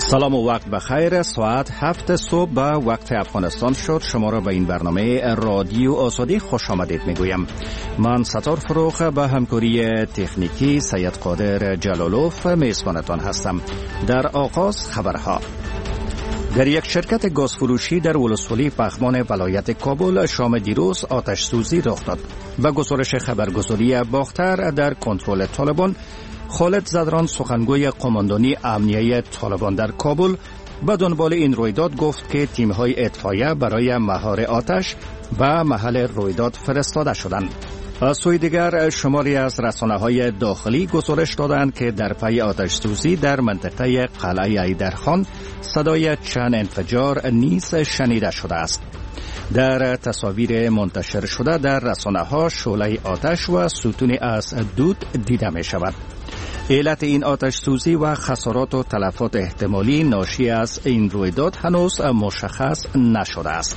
سلام و وقت بخیر. ساعت 7 صبح به وقت افغانستان شد. شما را به این برنامه رادیو آزادی خوش آمدید میگویم. من ستار فروخ به همکاری تکنیکی سید قادر جلالوف میزبانتان هستم. در آغاز خبرها. در یک شرکت گازفروشی در ولسوالی پغمان ولایت کابل شام دیروز آتش سوزی رخ داد. به گزارش خبرگزاری باختر در کنترل طالبان، خالد زدران سخنگوی قماندانی امنیه طالبان در کابل به دنبال این رویداد گفت که تیم‌های اطفائیه برای مهار آتش به محل رویداد فرستاده شدند. از سوی دیگر شماری از رسانه‌های داخلی گزارش دادند که در پی آتش سوزی در منطقه قلعه ایدرخان صدای چند انفجار نیز شنیده شده است. در تصاویر منتشر شده در رسانه‌ها شعله آتش و ستونی از دود دیده می شود. علت این آتش سوزی و خسارات و تلفات احتمالی ناشی از این رویداد هنوز مشخص نشده است.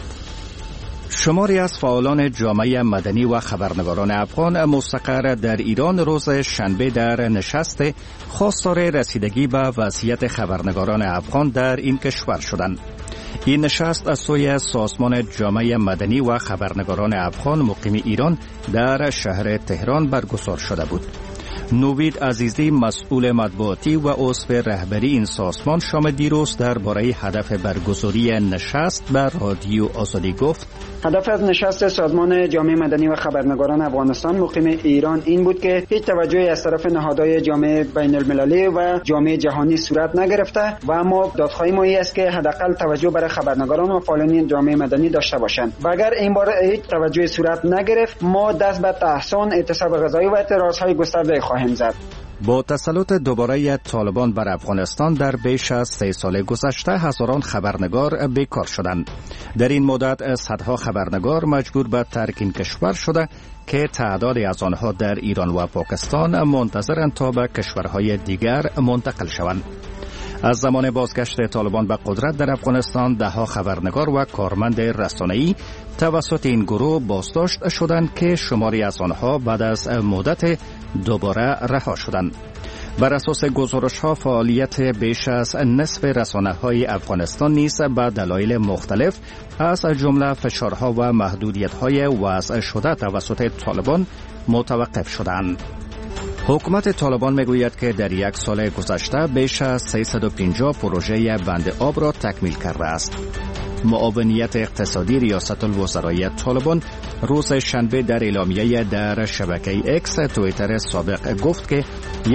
شماری از فعالان جامعه مدنی و خبرنگاران افغان مستقر در ایران روز شنبه در نشست خواستار رسیدگی به وضعیت خبرنگاران افغان در این کشور شدند. این نشست از سوی سازمان جامعه مدنی و خبرنگاران افغان مقیم ایران در شهر تهران برگزار شده بود. نوید عزیزی مسئول مطبوعاتی و عضو رهبری این سازمان شام دیروز درباره هدف برگزاری نشست بر رادیو آزادی گفت: هدف از نشست سازمان جامعه مدنی و خبرنگاران افغانستان مقیم ایران این بود که هیچ توجهی از طرف نهادهای جامعه بین المللی و جامعه جهانی صورت نگرفته و اما دادخواهی ما است که حداقل توجه برای خبرنگاران و فعالان جامعه مدنی داشته باشند و اگر این بار هیچ توجهی صورت نگرفت ما دست به تحصن، اعتصاب غذایی و اعتراضهای گسترده خواهیم زد. با تسلط دوباره طالبان بر افغانستان در بیش از 3 سال گذشته هزاران خبرنگار بیکار شدند. در این مدت صدها خبرنگار مجبور به ترک این کشور شده که تعدادی از آنها در ایران و پاکستان منتظرند تا به کشورهای دیگر منتقل شوند. از زمان بازگشت طالبان به قدرت در افغانستان دهها خبرنگار و کارمند رسانه‌ای توسط این گروه بازداشت شدند که شماری از آنها بعد از مدت دوباره رها شدند. بر اساس گزارش‌ها فعالیت بیش از نصف رسانه‌های افغانستان نیز به دلایل مختلف از جمله فشارها و محدودیت‌های وضع شده توسط طالبان متوقف شدند. حکومت طالبان میگوید که در 1 سال گذشته بیش از 350 پروژه بند آب را تکمیل کرده است. معاونیت اقتصادی ریاست الوزرای طالبان روز شنبه در اعلامیه در شبکه اکس توییتر سابق گفت که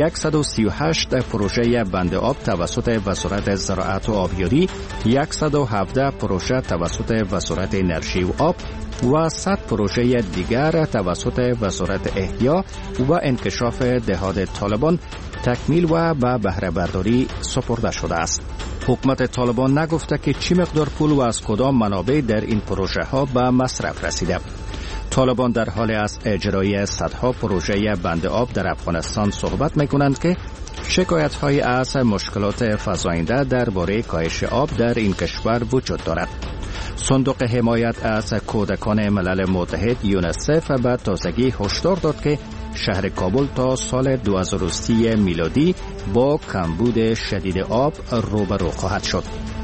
138 پروژه بند آب توسط وزارت زراعت و آبیاری، 117 پروژه توسط وزارت انرژی و آب و 100 پروژه دیگر توسط وزارت احیا و انکشاف دهات طالبان تکمیل و به بهره برداری سپرده شده است. حکومت طالبان نگفته که چی مقدار پول و از کدام منابع در این پروژه ها به مصرف رسیده. طالبان در حال از اجرای صدها پروژه بند آب در افغانستان صحبت می‌کنند که شکایت‌های از مشکلات فزاینده درباره کاهش آب در این کشور وجود دارد. صندوق حمایت از کودکان ملل متحد یونیسف به تازگی هشدار داد که شهر کابل تا سال 2030 میلادی با کمبود شدید آب روبرو خواهد شد.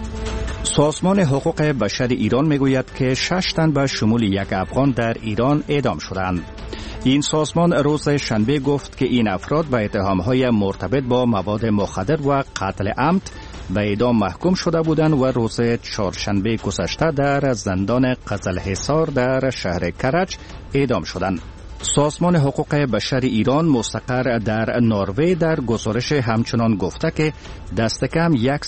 سازمان حقوق بشر ایران میگوید که 6 تن به شمول 1 افغان در ایران اعدام شدند. این سازمان روز شنبه گفت که این افراد به اتهام‌های مرتبط با مواد مخدر و قتل عمد به اعدام محکوم شده بودند و روز چهارشنبه گذشته در زندان قزلحصار در شهر کرج اعدام شدند. سازمان حقوق بشر ایران مستقر در نروژ در گزارش همچنان گفته که دست کم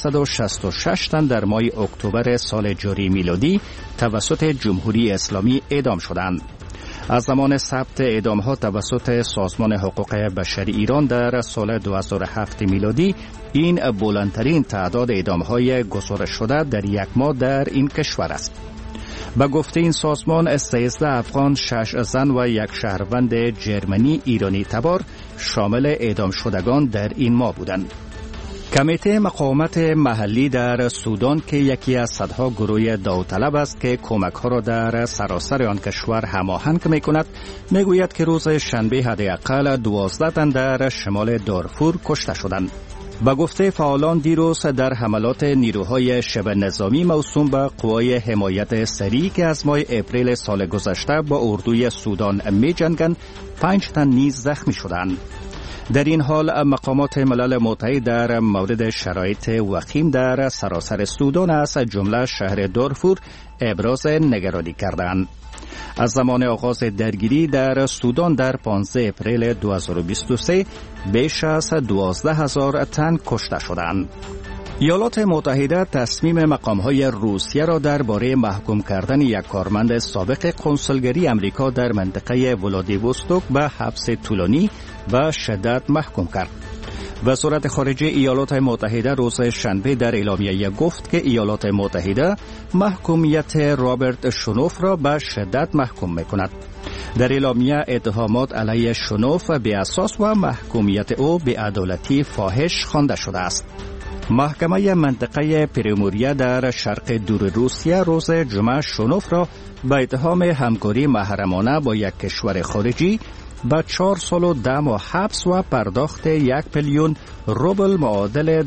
166 تن در ماه اکتبر سال جاری میلادی توسط جمهوری اسلامی اعدام شدند. از زمان ثبت اعدام‌ها توسط سازمان حقوق بشر ایران در سال 2007 میلادی این بلندترین تعداد اعدام‌های گزارش شده در 1 ماه در این کشور است. به گفته این سازمان 13 افغان، 6 زن و 1 شهروند جرمنی ایرانی تبار شامل اعدام شدگان در این ماه بودند. کمیته مقاومت محلی در سودان که یکی از صدها گروه داوطلب است که کمک‌ها را در سراسر آن کشور هماهنگ می‌کند، می‌گوید که روز شنبه حداقل 12 تن در شمال دارفور کشته شدند. با گفته فعالان دیروز در حملات نیروهای شبه نظامی موسوم به قوای حمایت سریع که از ماه اپریل سال گذشته با اردوی سودان می جنگند 5 تن نیز زخمی شدند. در این حال مقامات ملل متحد در مورد شرایط وخیم در سراسر سودان از جمله شهر دارفور ابراز نگرانی کردند. از زمان آغاز درگیری در سودان در 15 اپریل 2023 بیش از 12,000 تن کشته شدند. ایالات متحده تصمیم مقام‌های روسیه را درباره محکوم کردن یک کارمند سابق کنسولگری امریکا در منطقه ولادیوستوک به حبس طولانی و شدت محکوم کرد. وزارت خارجه ایالات متحده روز شنبه در اعلامیه گفت که ایالات متحده محکومیت رابرت شنوف را به شدت محکوم می‌کند. در اعلامیه اتهامات علیه شنوف بی اساس و محکومیت او به عدالتی فاحش خوانده شده است. محکمه منطقه پریموریا در شرق دور روسیه روز جمعه شنوف را به اتهام همکاری محرمانه با یک کشور خارجی با 4 سال و 10 ماه حبس و پرداخت 1 میلیون روبل معادل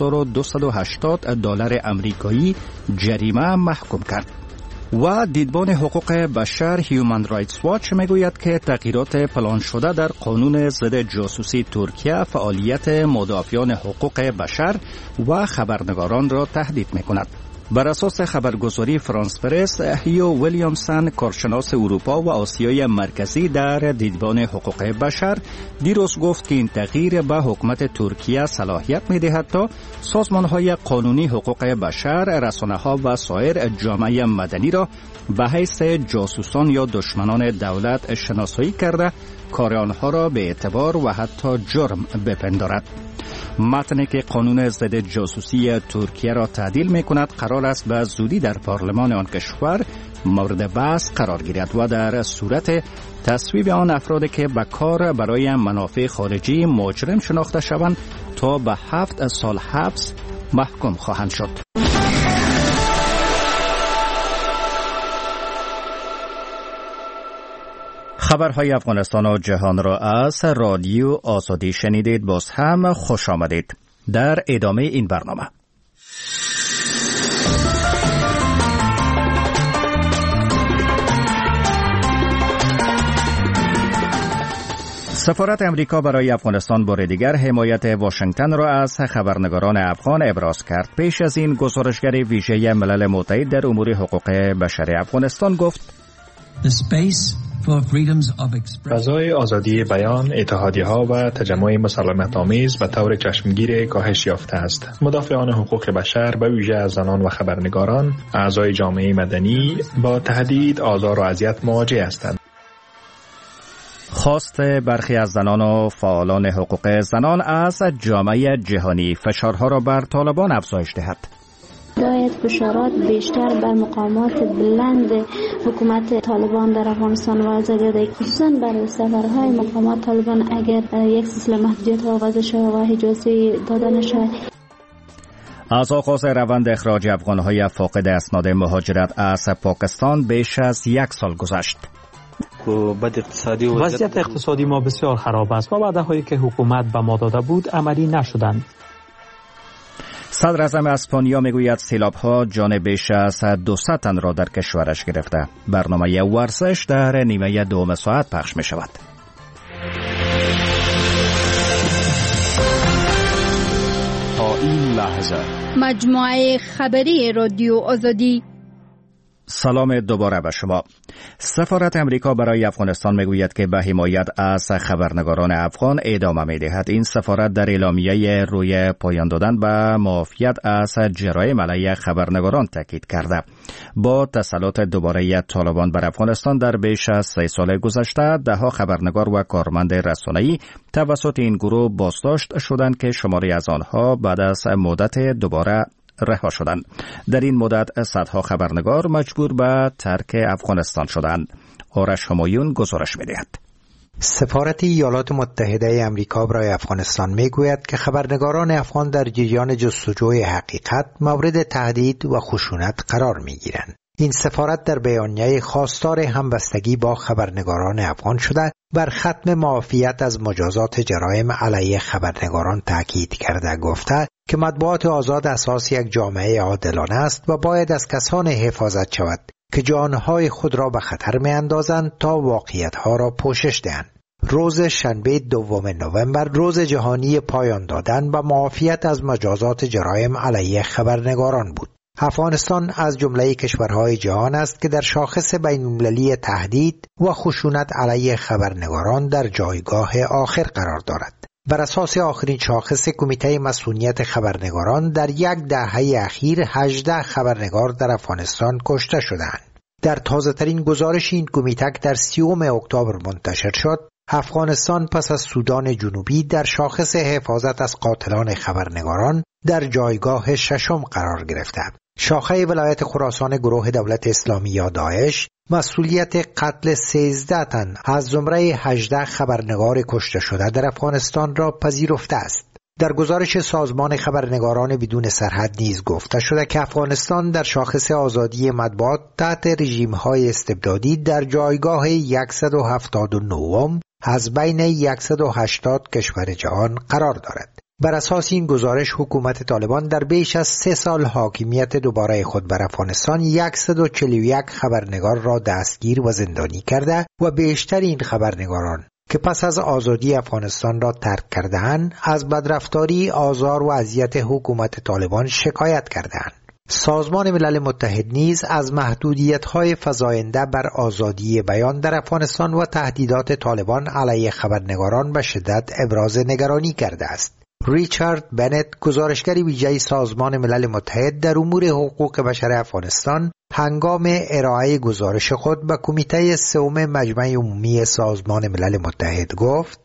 $2280 آمریکایی جریمه محکوم کرد. و دیدبان حقوق بشر هیومن رایتس واچ میگوید که تغییرات پلان شده در قانون ضد جاسوسی ترکیه فعالیت مدافعان حقوق بشر و خبرنگاران را تهدید میکند. بر اساس خبرگزاری فرانس پرس، هیو ویلیامسن کارشناس اروپا و آسیای مرکزی در دیدبان حقوق بشر دیروز گفت که این تغییر به حکومت ترکیه صلاحیت می‌دهد تا سازمان‌های قانونی حقوق بشر، رسانه‌ها و سایر جامعه مدنی را به حیث جاسوسان یا دشمنان دولت شناسایی کرده کار آنها را به اعتبار و حتی جرم بپندارد. متنی که قانون ضد جاسوسی ترکیه را تعدیل می‌کند قرار است به زودی در پارلمان آن کشور مورد بحث قرار گیرد و در صورت تصویب آن افرادی که به کار برای منافع خارجی مجرم شناخته شوند تا به 7 سال حبس محکوم خواهند شد. خبرهای افغانستان و جهان را از رادیو آزادی شنیدید. باز هم خوش آمدید. در ادامه این برنامه سفارت امریکا برای افغانستان بار دیگر حمایت واشنگتن را از خبرنگاران افغان ابراز کرد. پیش از این گزارشگر ویژه ملل متحد در امور حقوق بشر افغانستان گفت فضای آزادی بیان، اتحادیه‌ها و تجمع مسالمت‌آمیز به طور چشمگیر کاهش یافته است. مدافعان حقوق بشر به ویژه از زنان و خبرنگاران، اعضای جامعه مدنی با تهدید، آزار و اذیت مواجه هستند. خواست برخی از زنان و فعالان حقوق زنان از جامعه جهانی فشارها را بر طالبان افزایش دهد. باید فشارات بیشتر بر مقامات بلند حکومت طالبان در افغانستان وضع داده، خصوصا بر سفرهای مقامات طالبان اگر یک سلسله محدودیت وضع شود و اجازه داده نشود. از آغاز روند اخراج افغانهای فاقد اسناد مهاجرت از پاکستان بیش از 1 سال گذشت. وضعیت اقتصادی ما بسیار خراب است و وعده‌هایی که حکومت به ما داده بود عملی نشدند. صدر اعظم اسپانیا میگوید سیلاب‌ها جان بیش از 200 تن را در کشورش گرفته. برنامه ورزش در نیمه دوم ساعت پخش می شود. تا این لحظه مجموعه خبری رادیو آزادی. سلام دوباره به شما. سفارت امریکا برای افغانستان میگوید که به حمایت از خبرنگاران افغان ادامه میدهد. این سفارت در اعلامیه روی پایان دادن به معافیت از جرایم علیه خبرنگاران تاکید کرده. با تسلط دوباره طالبان بر افغانستان در بیش از 3 سال گذشته، دهها خبرنگار و کارمند رسانه‌ای توسط این گروه بازداشت شدند که شماری از آنها بعد از مدت دوباره رها شدند. در این مدت صدها خبرنگار مجبور به ترک افغانستان شدند. آرش همایون گزارش می‌دهد. سفارت ایالات متحده آمریکا برای افغانستان میگوید که خبرنگاران افغان در جریان جستجوی حقیقت مورد تهدید و خشونت قرار میگیرند. این سفارت در بیانیه خواستار همبستگی با خبرنگاران افغان شده بر ختم معافیت از مجازات جرایم علیه خبرنگاران تاکید کرده گفته که مطبوعات آزاد اساس یک جامعه عادلانه است و باید از کسانی حفاظت شود که جانهای خود را به خطر می‌اندازند تا واقعیت‌ها را پوشش دهند. روز شنبه 2 نوامبر روز جهانی پایان دادن و معافیت از مجازات جرایم علیه خبرنگاران بود. افغانستان از جمله کشورهای جهان است که در شاخص بین‌المللی تهدید و خشونت علیه خبرنگاران در جایگاه آخر قرار دارد. بر اساس آخرین شاخص کمیته مسئولیت خبرنگاران در یک دهه اخیر 18 خبرنگار در افغانستان کشته شدند. در تازه‌ترین گزارش این کمیته در 30 اکتبر منتشر شد، افغانستان پس از سودان جنوبی در شاخص حفاظت از قاتلان خبرنگاران در جایگاه 6 قرار گرفته. شاخه ولایت خراسان گروه دولت اسلامی یا داعش مسئولیت قتل 13 تن از زمره 18 خبرنگار کشته شده در افغانستان را پذیرفته است. در گزارش سازمان خبرنگاران بدون سرحد نیز گفته شده که افغانستان در شاخص آزادی مطبوعات تحت رژیم‌های استبدادی در جایگاه 179 از بین 180 کشور جهان قرار دارد. بر اساس این گزارش حکومت طالبان در بیش از 3 سال حاکمیت دوباره خود بر افغانستان 141 خبرنگار را دستگیر و زندانی کرده و بیشتر این خبرنگاران که پس از آزادی افغانستان را ترک کرده‌اند از بدرفتاری، آزار و اذیت حکومت طالبان شکایت کرده‌اند. سازمان ملل متحد نیز از محدودیت‌های فزاینده بر آزادی بیان در افغانستان و تهدیدات طالبان علیه خبرنگاران به شدت ابراز نگرانی کرده است. ریچارد بنت، گزارشگر ویژه سازمان ملل متحد در امور حقوق بشر افغانستان، هنگام ارائه گزارش خود به کمیته 3 مجمع عمومی سازمان ملل متحد گفت: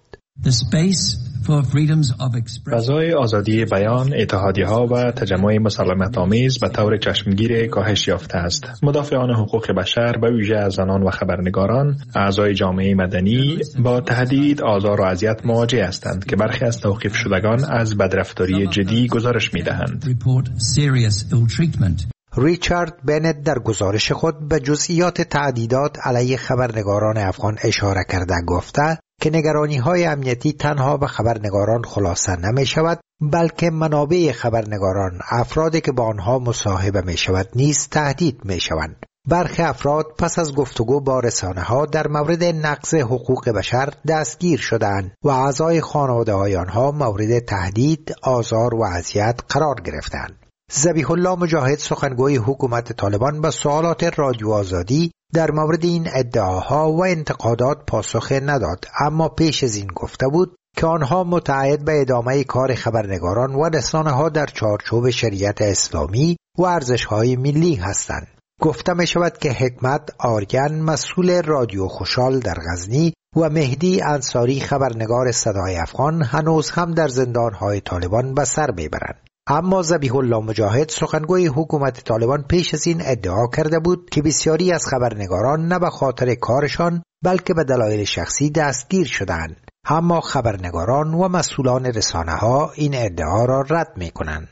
فضای آزادی بیان، اتحادیه‌ها و تجمع مسالمت‌آمیز به طور چشمگیر کاهش یافته است. مدافعان حقوق بشر به ویژه از زنان و خبرنگاران، اعضای جامعه مدنی با تهدید، آزار و اذیت مواجه هستند که برخی از توقیف شدگان از بدرفتاری جدی گزارش می‌دهند. ریچارد بنت در گزارش خود به جزئیات تهدیدات علیه خبرنگاران افغان اشاره کرده گفته که نگرانی‌های امنیتی تنها به خبرنگاران خلاصه نمی شود، بلکه منابع خبرنگاران، افرادی که با آنها مصاحبه می شود نیز تهدید می شوند. برخی افراد پس از گفتگو با رسانه‌ها در مورد نقض حقوق بشر دستگیر شدند و اعضای خانواده‌های آنها مورد تهدید، آزار و اذیت قرار گرفتند. ذبیح الله مجاهد، سخنگوی حکومت طالبان، به سوالات رادیو آزادی در مورد این ادعاها و انتقادات پاسخ نداد، اما پیش از این گفته بود که آنها متعهد به ادامه کار خبرنگاران و رسانه‌ها در چارچوب شریعت اسلامی و ارزش‌های ملی هستند. گفته می شود که حکمت آرگن، مسئول رادیو خوشحال در غزنی، و مهدی انصاری، خبرنگار صدای افغان، هنوز هم در زندان‌های طالبان به سر میبرند. اما ذبیح الله مجاهد، سخنگوی حکومت طالبان، پیش از این ادعا کرده بود که بسیاری از خبرنگاران نه به خاطر کارشان بلکه به دلایل شخصی دستگیر شدند. اما خبرنگاران و مسئولان رسانه‌ها این ادعا را رد می‌کنند.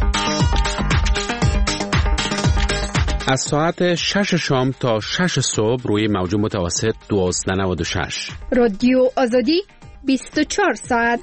از ساعت 6 شام تا 6 صبح روی موج متوسط 1296 رادیو آزادی 24 ساعت.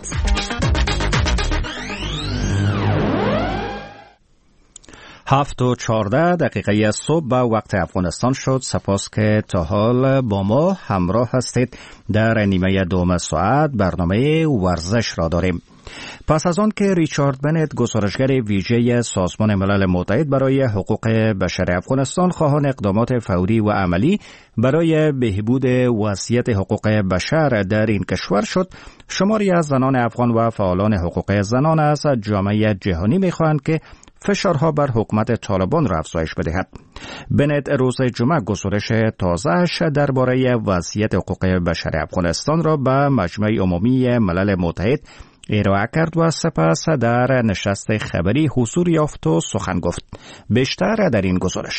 7:14 صبح به وقت افغانستان شد. سپاس که تا حال با ما همراه هستید. در نیمه دوم ساعت برنامه ورزش را داریم. پس از آن که ریچارد بنت، گزارشگر ویژه سازمان ملل متحد برای حقوق بشر افغانستان، خواهان اقدامات فوری و عملی برای بهبود وضعیت حقوق بشر در این کشور شد، شماری از زنان افغان و فعالان حقوق زنان از جامعه جهانی می‌خواهند که فشارها بر حکومت طالبان را افزایش بدهد. بنت روز جمعه گزارش تازه‌اش درباره وضعیت حقوق بشر افغانستان را به مجمع عمومی ملل متحد ارائه کرد و سپس در نشست خبری حضور یافت و سخن گفت. بیشتر در این گزارش.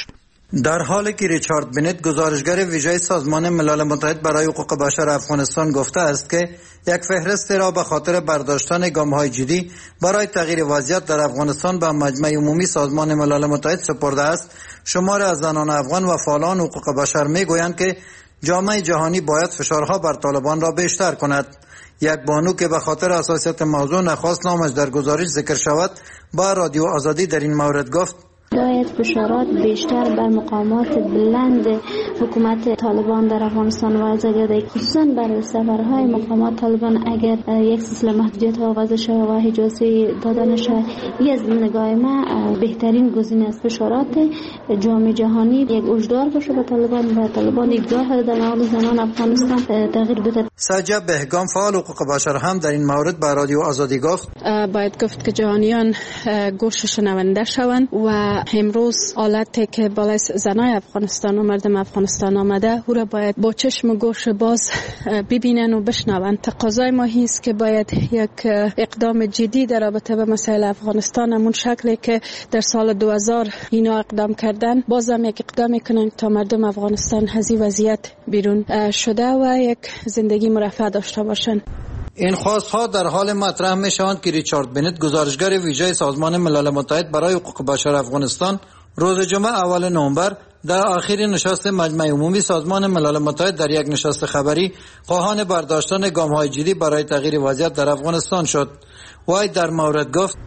در حالی که ریچارد بنت گزارشگر ویژه سازمان ملل متحد برای حقوق بشر افغانستان گفته است که یک فهرست را به خاطر برداشتن گام‌های جدی برای تغییر وضعیت در افغانستان به مجمع عمومی سازمان ملل متحد سپرده است، شماری از زنان افغان و فعالان حقوق بشر میگویند که جامعه جهانی باید فشارها بر طالبان را بیشتر کند. یک بانو که به خاطر حساسیت موضوع نخواست نامش در گزارش ذکر شود با رادیو آزادی در این مورد گفت باید فشارات بیشتر بر مقامات بلند حکومت طالبان در افغانستان وضع گردد، خصوصا بر سفرهای مقامات طالبان اگر یک سلسله محدودیت ها وضع شود و اجازه داده نشود. این از نگاه ما بهترین گزینه است. فشارات جامعه جهانی یک هشدار باشه به طالبان و طالبان دیدگاه در مورد زنان افغانستان تغییر بده. سجا بهگام فعال حقوق بشر هم در این مورد به رادیو آزادی گفت باید گفت که جهانیان گوش شنونده شوند و امروز حالتی که بالای زنای افغانستان و مردم افغانستان آمده او را باید با چشم و گوش باز ببینن و بشنوند. تقاضای ما است که باید یک اقدام جدی در رابطه با مسائل افغانستان همون شکلی که در سال 2000 اینا اقدام کردن بازم یک اقدام کنن تا مردم افغانستان از این وضعیت بیرون شده و یک زندگی مرفه داشته باشند. این خواست‌ها در حال مطرح می‌شوند که ریچارد بنت گزارشگر ویژه سازمان ملل متحد برای حقوق بشر افغانستان روز جمعه اول نوامبر در آخرین نشست مجمع عمومی سازمان ملل متحد در یک نشست خبری خواهان برداشتن گام‌های جدی برای تغییر وضعیت در افغانستان شد. وای در مورد گفت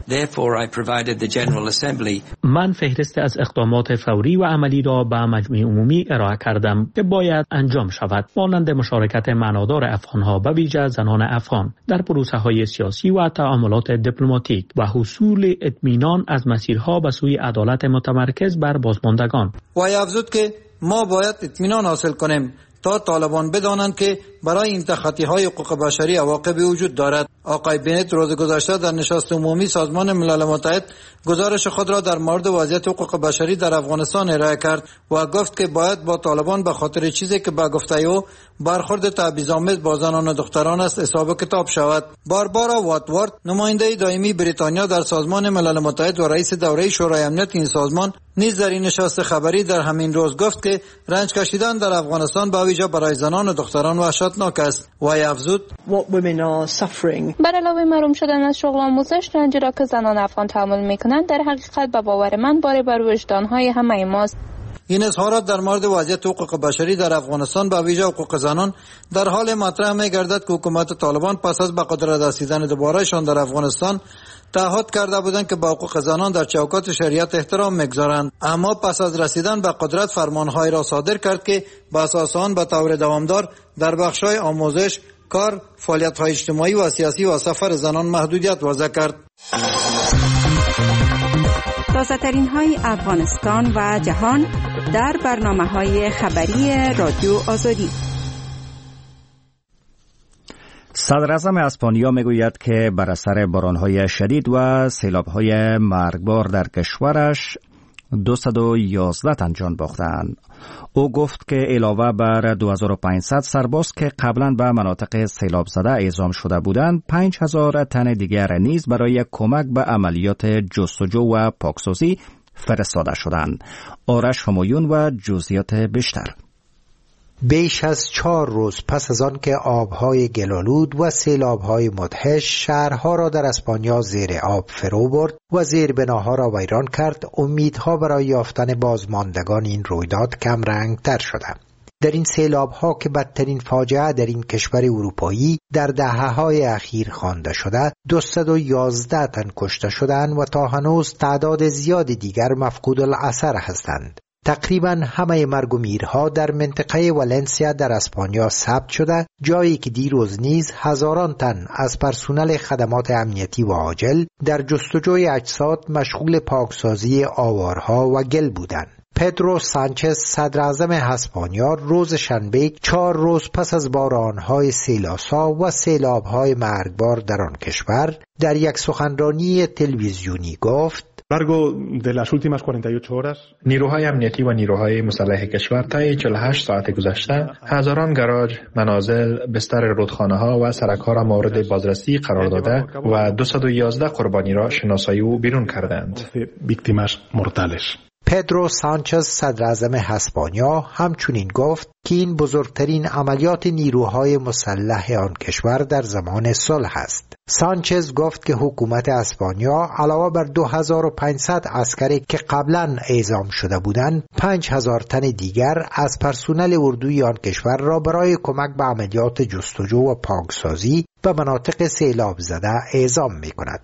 من فهرست از اقدامات فوری و عملی را به مجمع عمومی ارائه کردم که باید انجام شود، مانند مشارکت معنادار افغانها به ویژه زنان افغان در پروسه‌های سیاسی و تعاملات دیپلماتیک و حصول اطمینان از مسیرها به سوی عدالت متمرکز بر بازماندگان. وای افزود که ما باید اطمینان حاصل کنیم تا طالبان بدانند که برای این تخطی‌های حقوق بشری عواقبی وجود دارد. آقای بنت روز گذشته در نشست عمومی سازمان ملل متحد گزارش خود را در مورد وضعیت حقوق بشری در افغانستان ارائه کرد و گفت که باید با طالبان به خاطر چیزی که به گفته او برخورد تبعیض‌آمیز با زنان و دختران است حساب کتاب شود. باربارا واتوارد نماینده دائمی بریتانیا در سازمان ملل متحد و رئیس دوره شورای امنیت این سازمان نیز در این نشست خبری در همین روز گفت که رنج کشیدن در افغانستان به ویژه برای زنان و دختران وحشتناک است. و افزود بر علاوه محروم شدن از شغل آموزش، رنجی را که زنان افغان تحمل می‌کنند در حقیقت به باور من بار بر وجدان‌های همه ماست. این اظهارات در مورد وضعیت حقوق بشری در افغانستان به ویژه حقوق زنان در حال مطرح می‌گردد که حکومت طالبان پس از به قدرت رسیدن دوبارهشان در افغانستان تعهد کرده بودند که با حقوق زنان در چوکات شریعت احترام می‌گذارند، اما پس از رسیدن به قدرت فرمان‌هایی را صادر کرد که به اساس آن به طور دوامدار در بخش‌های آموزش، کار، فعالیت‌های اجتماعی و سیاسی و سفر زنان محدودیت وضع کرد. تازه‌ترین های افغانستان و جهان در برنامه‌های خبری رادیو آزادی. صدراعظم اسپانیا میگوید که بر اثر باران‌های شدید و سیلاب‌های مرگبار در کشورش 211 تن جان باختند. او گفت که علاوه بر 2500 سرباز که قبلا به مناطق سیلاب زده اعزام شده بودند، 5000 تن دیگر نیز برای کمک به عملیات جستجو و پاکسازی فرستاده شدند. آرش همایون و جزئیات بیشتر. بیش از 4 روز پس از آن که آبهای گلالود و سیلابهای مدهش شهرها را در اسپانیا زیر آب فرو برد و زیربناها را ویران کرد، امیدها برای یافتن بازماندگان این رویداد کم رنگ تر شده. در این سیلابها که بدترین فاجعه در این کشور اروپایی در دهه‌های اخیر خوانده شده، 211 تن کشته شدند و تا هنوز تعداد زیادی دیگر مفقود الاثر هستند. تقریبا همه مرگ و میرها در منطقه والنسیا در اسپانیا ثبت شده، جایی که دیروز نیز هزاران تن از پرسنل خدمات امنیتی و عاجل در جستجوی اجساد مشغول پاکسازی آوارها و گل بودند. پدرو سانچز صدراعظم اسپانیا روز شنبه 4 روز پس از بارانهای سیلاسا و سیلابهای مرگبار در آن کشور در یک سخنرانی تلویزیونی گفت: نیروهای امنیتی و نیروهای مسلح کشور طی 48 ساعت گذشته هزاران گاراژ، منازل، بستر رودخانه‌ها و سرک‌ها را مورد بازرسی قرار داده و 211 قربانی را شناسایی و بیرون کردند. پدرو سانچز صدراعظم اسپانیا همچنین گفت که این بزرگترین عملیات نیروهای مسلح آن کشور در زمان صلح است. سانچز گفت که حکومت اسپانیا علاوه بر 2500 عسکری که قبلا اعزام شده بودند 5000 تن دیگر از پرسنل اردوی آن کشور را برای کمک به عملیات جستجو و پاکسازی به مناطق سیلاب زده اعزام می کند.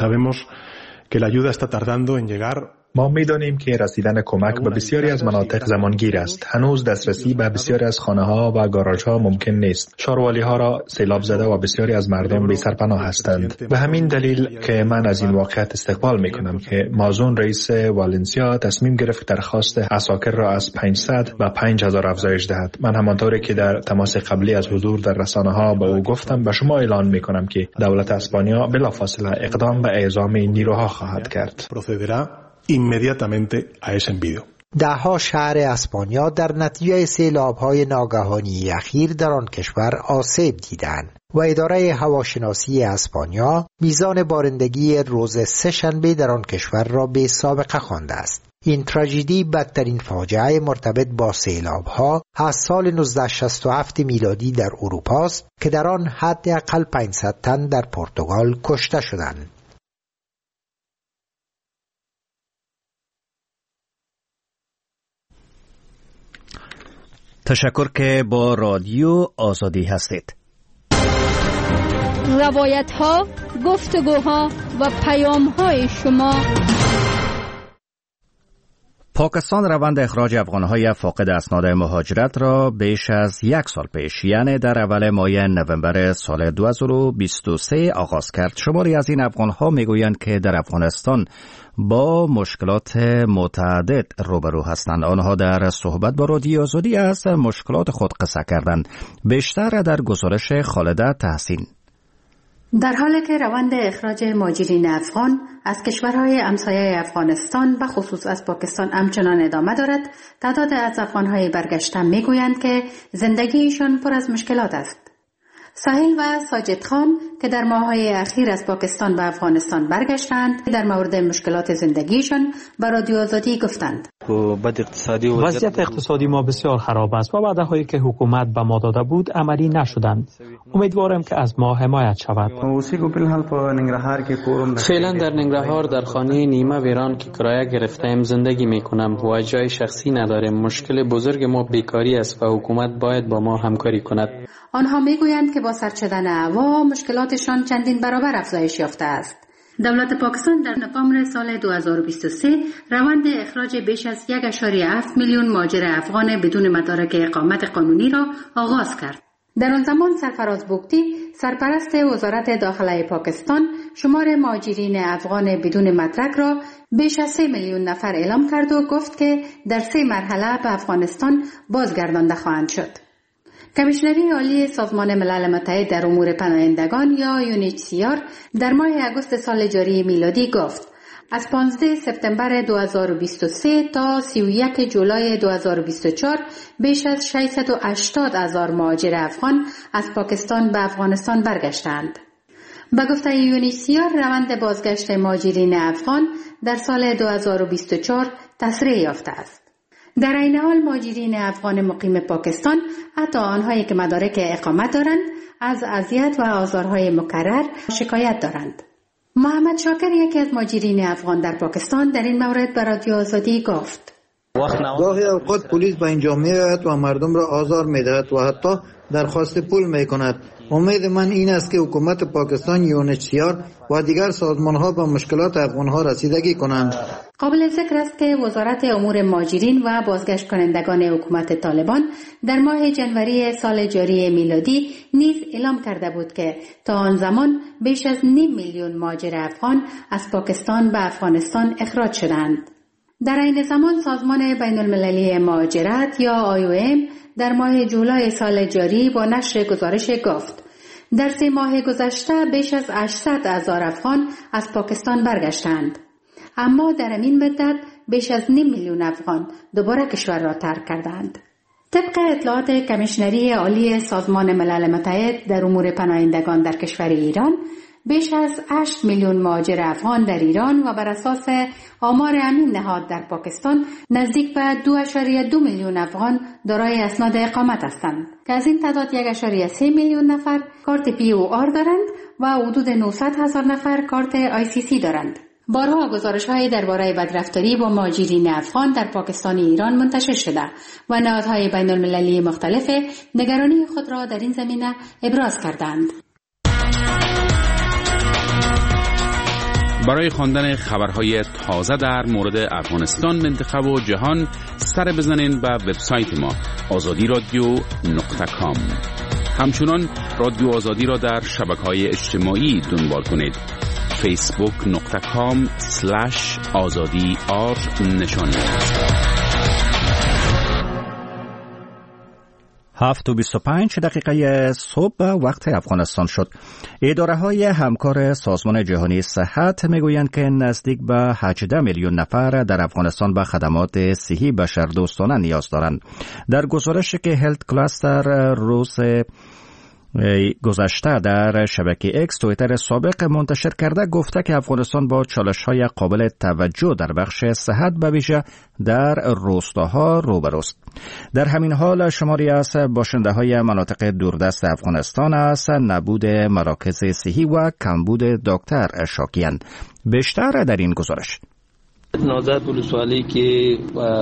ما می‌دانیم که رسیدن کمک به بسیاری از مناطق زمانگیر است. هنوز دسترسی به بسیاری از خانه‌ها و گاراژها ممکن نیست. شهروالی‌ها را سیلاب زده و بسیاری از مردم بی سرپناه هستند. به همین دلیل که من از این واقعیت استقبال می‌کنم که مازون رئیس والنسیا تصمیم گرفت درخواست عساکر را از 500 و 5000 افزایش دهد. من همانطوری که در تماس قبلی از حضور در رسانه‌ها به او گفتم به شما اعلان می‌کنم که دولت اسپانیا بلافاصله اقدام به اعزام نیروها خواهد کرد. inmediatamente a ese envío. دهها شهر اسپانیا در نتیجه سیلاب‌های ناگهانی اخیر در آن کشور آسیب دیدند و اداره هواشناسی اسپانیا میزان بارندگی روز سه شنبه در آن کشور را به سابقه خوانده است. این تراژدی بدترین فاجعه مرتبط با سیلاب‌ها از سال 1967 میلادی در اروپا است که در آن حداقل 500 تن در پرتغال کشته شدند. تشکر که با رادیو آزادی هستید. روایت ها، گفتگوها و پیام های شما. پاکستان روند اخراج افغانهای فاقد اسناد مهاجرت را بیش از 1 سال پیش یعنی در اول ماه نوامبر سال 2023 آغاز کرد. شماری از این افغانها میگویند که در افغانستان با مشکلات متعدد روبرو هستند. آنها در صحبت با رادیو آزادی از مشکلات خود قصه کردند. بیشتر در گزارش خالده تحسین. در حالی که روند اخراج مهاجرین افغان از کشورهای همسایه افغانستان و خصوص از پاکستان همچنان ادامه دارد، تعداد از افغانهای برگشته میگویند که زندگیشان پر از مشکلات است. ساحل و ساجد خان که در ماه‌های اخیر از پاکستان به افغانستان برگشتند در مورد مشکلات زندگیشان به رادیو آزادی گفتند. وضعیت اقتصادی ما بسیار خراب است و وعده‌هایی که حکومت به ما داده بود عملی نشدند. امیدوارم که از ما حمایت شود. فعلا در ننگرهار در خانه نیمه ویران که کرایه گرفتیم زندگی میکنم و جای شخصی نداریم. مشکل بزرگ ما بیکاری است و حکومت باید با ما همکاری کند. آنها میگویند که با سرد شدن هوا مشکلاتشان چندین برابر افزایش یافته است. دولت پاکستان در نوامبر سال 2023 روند اخراج بیش از 1.7 میلیون مهاجر افغان بدون مدارک اقامت قانونی را آغاز کرد. در آن زمان سرفراز بوگتی سرپرست وزارت داخله پاکستان شمار مهاجرین افغان بدون مدرک را بیش از 3 میلیون نفر اعلام کرد و گفت که در 3 مرحله به افغانستان بازگردانده خواهند شد. کمیشنری عالی سازمان ملل متحد در امور پناهندگان یا UNHCR در ماه اگست سال جاری میلادی گفت از 15 سپتامبر 2023 تا 31 جولای 2024 بیش از 680,000 مهاجر افغان از پاکستان به افغانستان برگشتند. به گفته UNHCR روند بازگشت مهاجرین افغان در سال 2024 تسریع یافته است. در این حال مهاجرین افغان مقیم پاکستان حتی آنهایی که مدارک اقامت دارند از اذیت و آزارهای مکرر شکایت دارند. محمد شاکر یکی از مهاجرین افغان در پاکستان در این مورد به رادیو آزادی گفت گاهی اوقات پلیس به اینجا میآید و مردم را آزار میدهد و حتی درخواست پول میکند. امید من این است که حکومت پاکستان UNHCR و دیگر سازمان‌ها به مشکلات افغان‌ها رسیدگی کنند. قابل ذکر است که وزارت امور مهاجرین و بازگشت کنندگان حکومت طالبان در ماه جنوری سال جاری میلادی نیز اعلام کرده بود که تا آن زمان بیش از 9 میلیون مهاجر افغان از پاکستان به افغانستان اخراج شدند. در این زمان سازمان بین المللی مهاجرت یا IOM در ماه جولای سال جاری با نشر گزارش گفت در 3 ماه گذشته بیش از 800,000 افغان از پاکستان برگشتند. اما در این مدت بیش از 9 میلیون افغان دوباره کشور را ترک کردند. طبق اطلاعات کمیشنری عالی سازمان ملل متحد در امور پناهندگان در کشور ایران، بیش از 8 میلیون مهاجر افغان در ایران و بر اساس آمار امین نهاد در پاکستان نزدیک به 2.2 میلیون افغان دارای اسناد اقامت هستند که از این تعداد 1.3 میلیون نفر کارت POR دارند و حدود 900,000 نفر کارت ICC دارند. بارها گزارش‌هایی درباره بدرفتاری با مهاجرین افغان در پاکستان و ایران منتشر شده و نهادهای بین‌المللی مختلف نگرانی خود را در این زمینه ابراز کردند. برای خواندن خبرهای تازه در مورد افغانستان، منطقه و جهان سر بزنین به وبسایت ما azadi.radio.com. همچنان رادیو آزادی را در شبکه‌های اجتماعی دنبال کنید. facebook.com/azadi_r نشانی. 7:25 صبح وقت افغانستان شد. اداره های همکار سازمان جهانی صحت میگویند که نزدیک به 18 میلیون نفر در افغانستان به خدمات صحی بشردوستانه نیاز دارند. در گزارشی که هلت کلاستر روز گذشته در شبکه اکس توییتر سابق منتشر کرده گفته که افغانستان با چالش‌های قابل توجه در بخش صحت به ویژه در روستاها روبروست. در همین حال شماری از باشنده‌های مناطق دوردست افغانستان از نبود مراکز صحی و کمبود دکتر شاکی‌اند. بیشتر در این گزارش. نوزاد ولسوالی که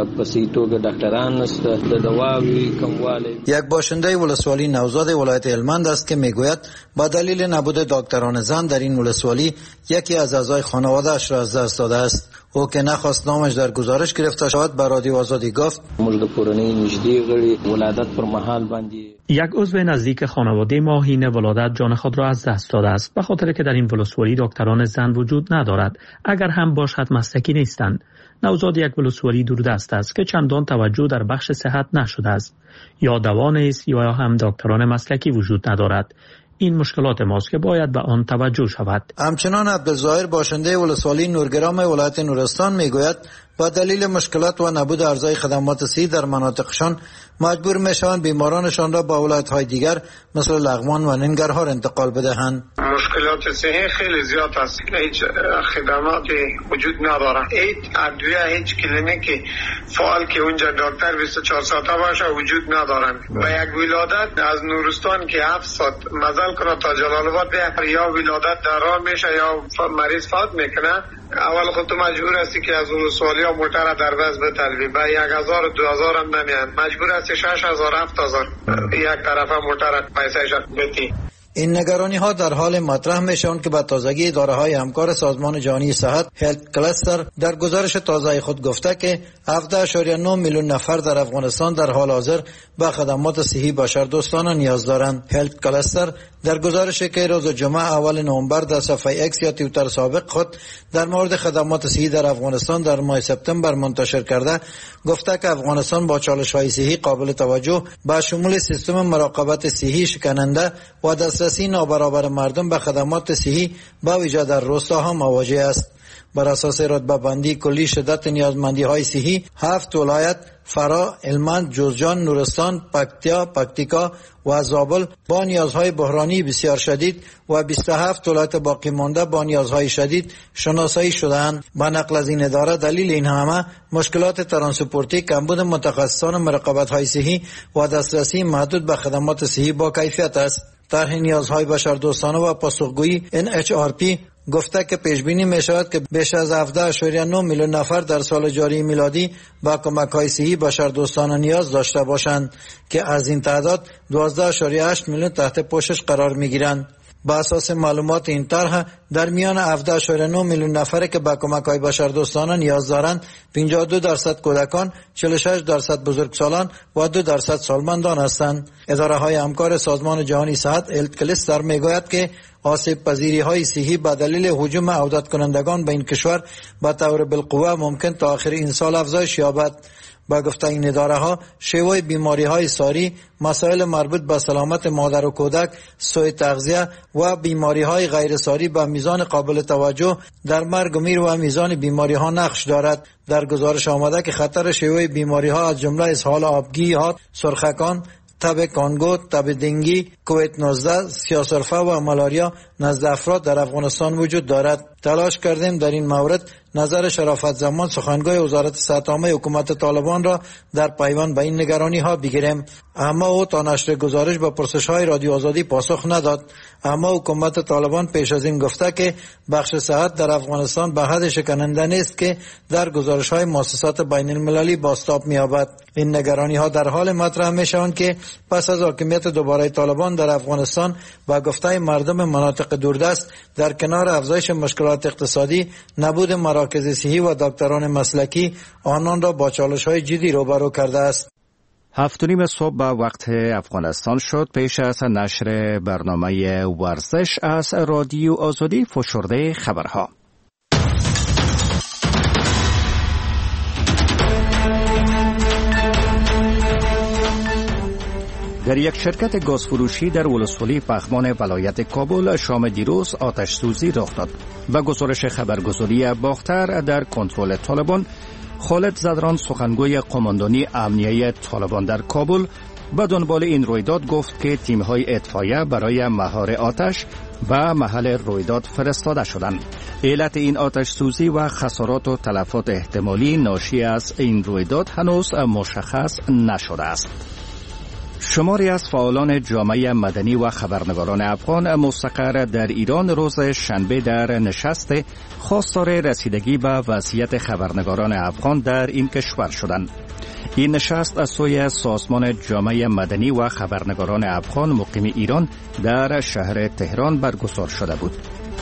پسیتو دکتران است د دواوی کمواله. یک باشنده ولسوالی نوزاد ولایت هلمند است که میگوید با دلیل نبود دکتران زن در این ولسوالی یکی از اعضای خانواده‌اش را از دست داده است. او که نخواست نامش در گزارش گرفته شود به رادیو آزادی گفت موږ د کورنۍ نږدې غړي ولادت پر مهال باندې یک عضو نزدیک خانواده ما حین ولادت جان خود را از دست داده است به خاطر که در این ولسوالی دکتران زن وجود ندارد. اگر هم باشد مسلکی نیستند. نوزاد یک ولسوالی دوردست است که چندان توجه در بخش صحت نشده است. یا دوا نیست یا هم دکتران مسلکی وجود ندارد. این مشکلات ماست که باید به آن توجه شود. همچنان عبدالظاهر باشنده ولسوالی نورگرام ولایت نورستان میگوید با دلیل مشکلات و نبود ارزهای خدمات صحی در مناطقشان مجبور میشوند بیمارانشان را با ولایت‌های دیگر مثل لغمان و ننگرهار انتقال بدهند. مشکلات صحی خیلی زیاد است. هیچ خدماتی وجود نداره. هیچ ادویه، هیچ کلینیکی فعال که اونجا دکتر 24 ساعته باشه وجود ندارن. و یک ولادت از نورستان که 7 ساعت مزل کنه تا جلال آباد بیاد، یا ولادت در راه میشه یا مریض فوت میکنه، اول خود تو مجبور هستی که از ولسوالی ها موتر در بس بطلبی به 1000 و 2000 هم نمیان، مجبور هستی 6000 7000 یک طرفه موتر پیسهش بتی. این نگرانی ها در حال مطرح میشوند که به تازگی اداره های همکار سازمان جهانی صحت هلت کلاستر در گزارش تازه خود گفته که 17.9 میلیون نفر در افغانستان در حال حاضر به خدمات صحی بشردوستانه نیاز دارند. هلت کلاستر در گزارشی که روز جمعه اول نوامبر در صفحه اکس یا توییتر سابق خود در مورد خدمات صحی در افغانستان در ماه سپتامبر منتشر کرده گفته که افغانستان با چالش‌های صحی قابل توجه با شمول سیستم مراقبت صحی شکننده و دسترسی نابرابر مردم به خدمات صحی با ویژه در روستاها مواجه است. بر اساس رتبه بندی کلی شدت نیازمندی های صحی 7 ولایت فرا، هلمند، جوزجان، نورستان، پکتیکا و زابل با نیازهای بحرانی بسیار شدید و 27 ولایت باقی مانده با نیازهای شدید شناسایی شده‌اند. با نقل از این اداره دلیل این همه مشکلات ترانسپورتی، کمبود متخصصان مراقبت‌های صحی و دسترسی محدود به خدمات صحی با کیفیت است. طرح نیازهای بشردوستانه و پاسخگویی NHRP گفته که پیش بینی می شود که بیش از 17.9 میلیون نفر در سال جاری میلادی با کمک‌های صحی بشردوستانه نیاز داشته باشند که از این تعداد 12.8 میلیون تحت پوشش قرار می‌گیرند. با اساس معلومات این طرح در میان 17.9 میلیون نفری که به کمک‌های بشردوستانه نیاز دارند 52% کودکان، 46% بزرگسالان و 2% سالمندان هستند. اداره‌های همکار سازمان جهانی صحت هلت کلاستر میگوید که آسیب پذیری های صحی به دلیل هجوم عودت کنندگان به این کشور به طور بالقوه ممکن تا آخر این سال افزایش یابد. با گفته این اداره ها شیوع بیماری های ساری، مسائل مربوط به سلامت مادر و کودک، سوء تغذیه و بیماری های غیر ساری به میزان قابل توجه در مرگ و میر و میزان بیماری ها نقش دارد. در گزارش آمده که خطر شیوع بیماری ها از جمله اسهال آبگی ها، سرخکان، تب کانگو، تب دنگی، کووید 19 سیاه‌سرفه و مالاریا نزد افراد در افغانستان وجود دارد. تلاش کردیم در این مورد نظر شرافت زمان سخنگوی وزارت صحت عامه حکومت طالبان را در پیوند به این نگرانی ها بگیریم، اما او تا نشر گزارش به پرسش های رادیو آزادی پاسخ نداد. اما حکومت طالبان پیش از این گفته که بخش صحت در افغانستان به حد شکننده نیست که در گزارش های مؤسسات بین المللی بازتاب می‌یابد. این نگرانی ها در حال مطرح می‌شوند که پس از حاکمیت دوباره طالبان در افغانستان با گفته مردم مناطق دوردست در کنار افزایش مشکلات اقتصادی، نبود مراکز صحی و دکتران مسلکی آنان را با چالش‌های جدی روبرو کرده است. 7:30 صبح به وقت افغانستان شد. پیش از نشر برنامه ورزش از رادیو آزادی فشرده خبرها. در یک شرکت گازفروشی در ولسوالی پغمان ولایت کابل شام دیروز آتش سوزی رخ داد. و گزارش خبرگزاری باختر در کنترل طالبان، خالد زدران سخنگوی قماندانی امنیه طالبان در کابل به دنبال این رویداد گفت که تیم‌های اطفائیه برای مهار آتش به محل رویداد فرستاده شدند. علت این آتش سوزی و خسارات و تلفات احتمالی ناشی از این رویداد هنوز مشخص نشده است. شماری از فعالان جامعه مدنی و خبرنگاران افغان مستقر در ایران روز شنبه در نشست خواستار رسیدگی به وضعیت خبرنگاران افغان در این کشور شدند. این نشست از سوی سازمان جامعه مدنی و خبرنگاران افغان مقیم ایران در شهر تهران برگزار شده بود.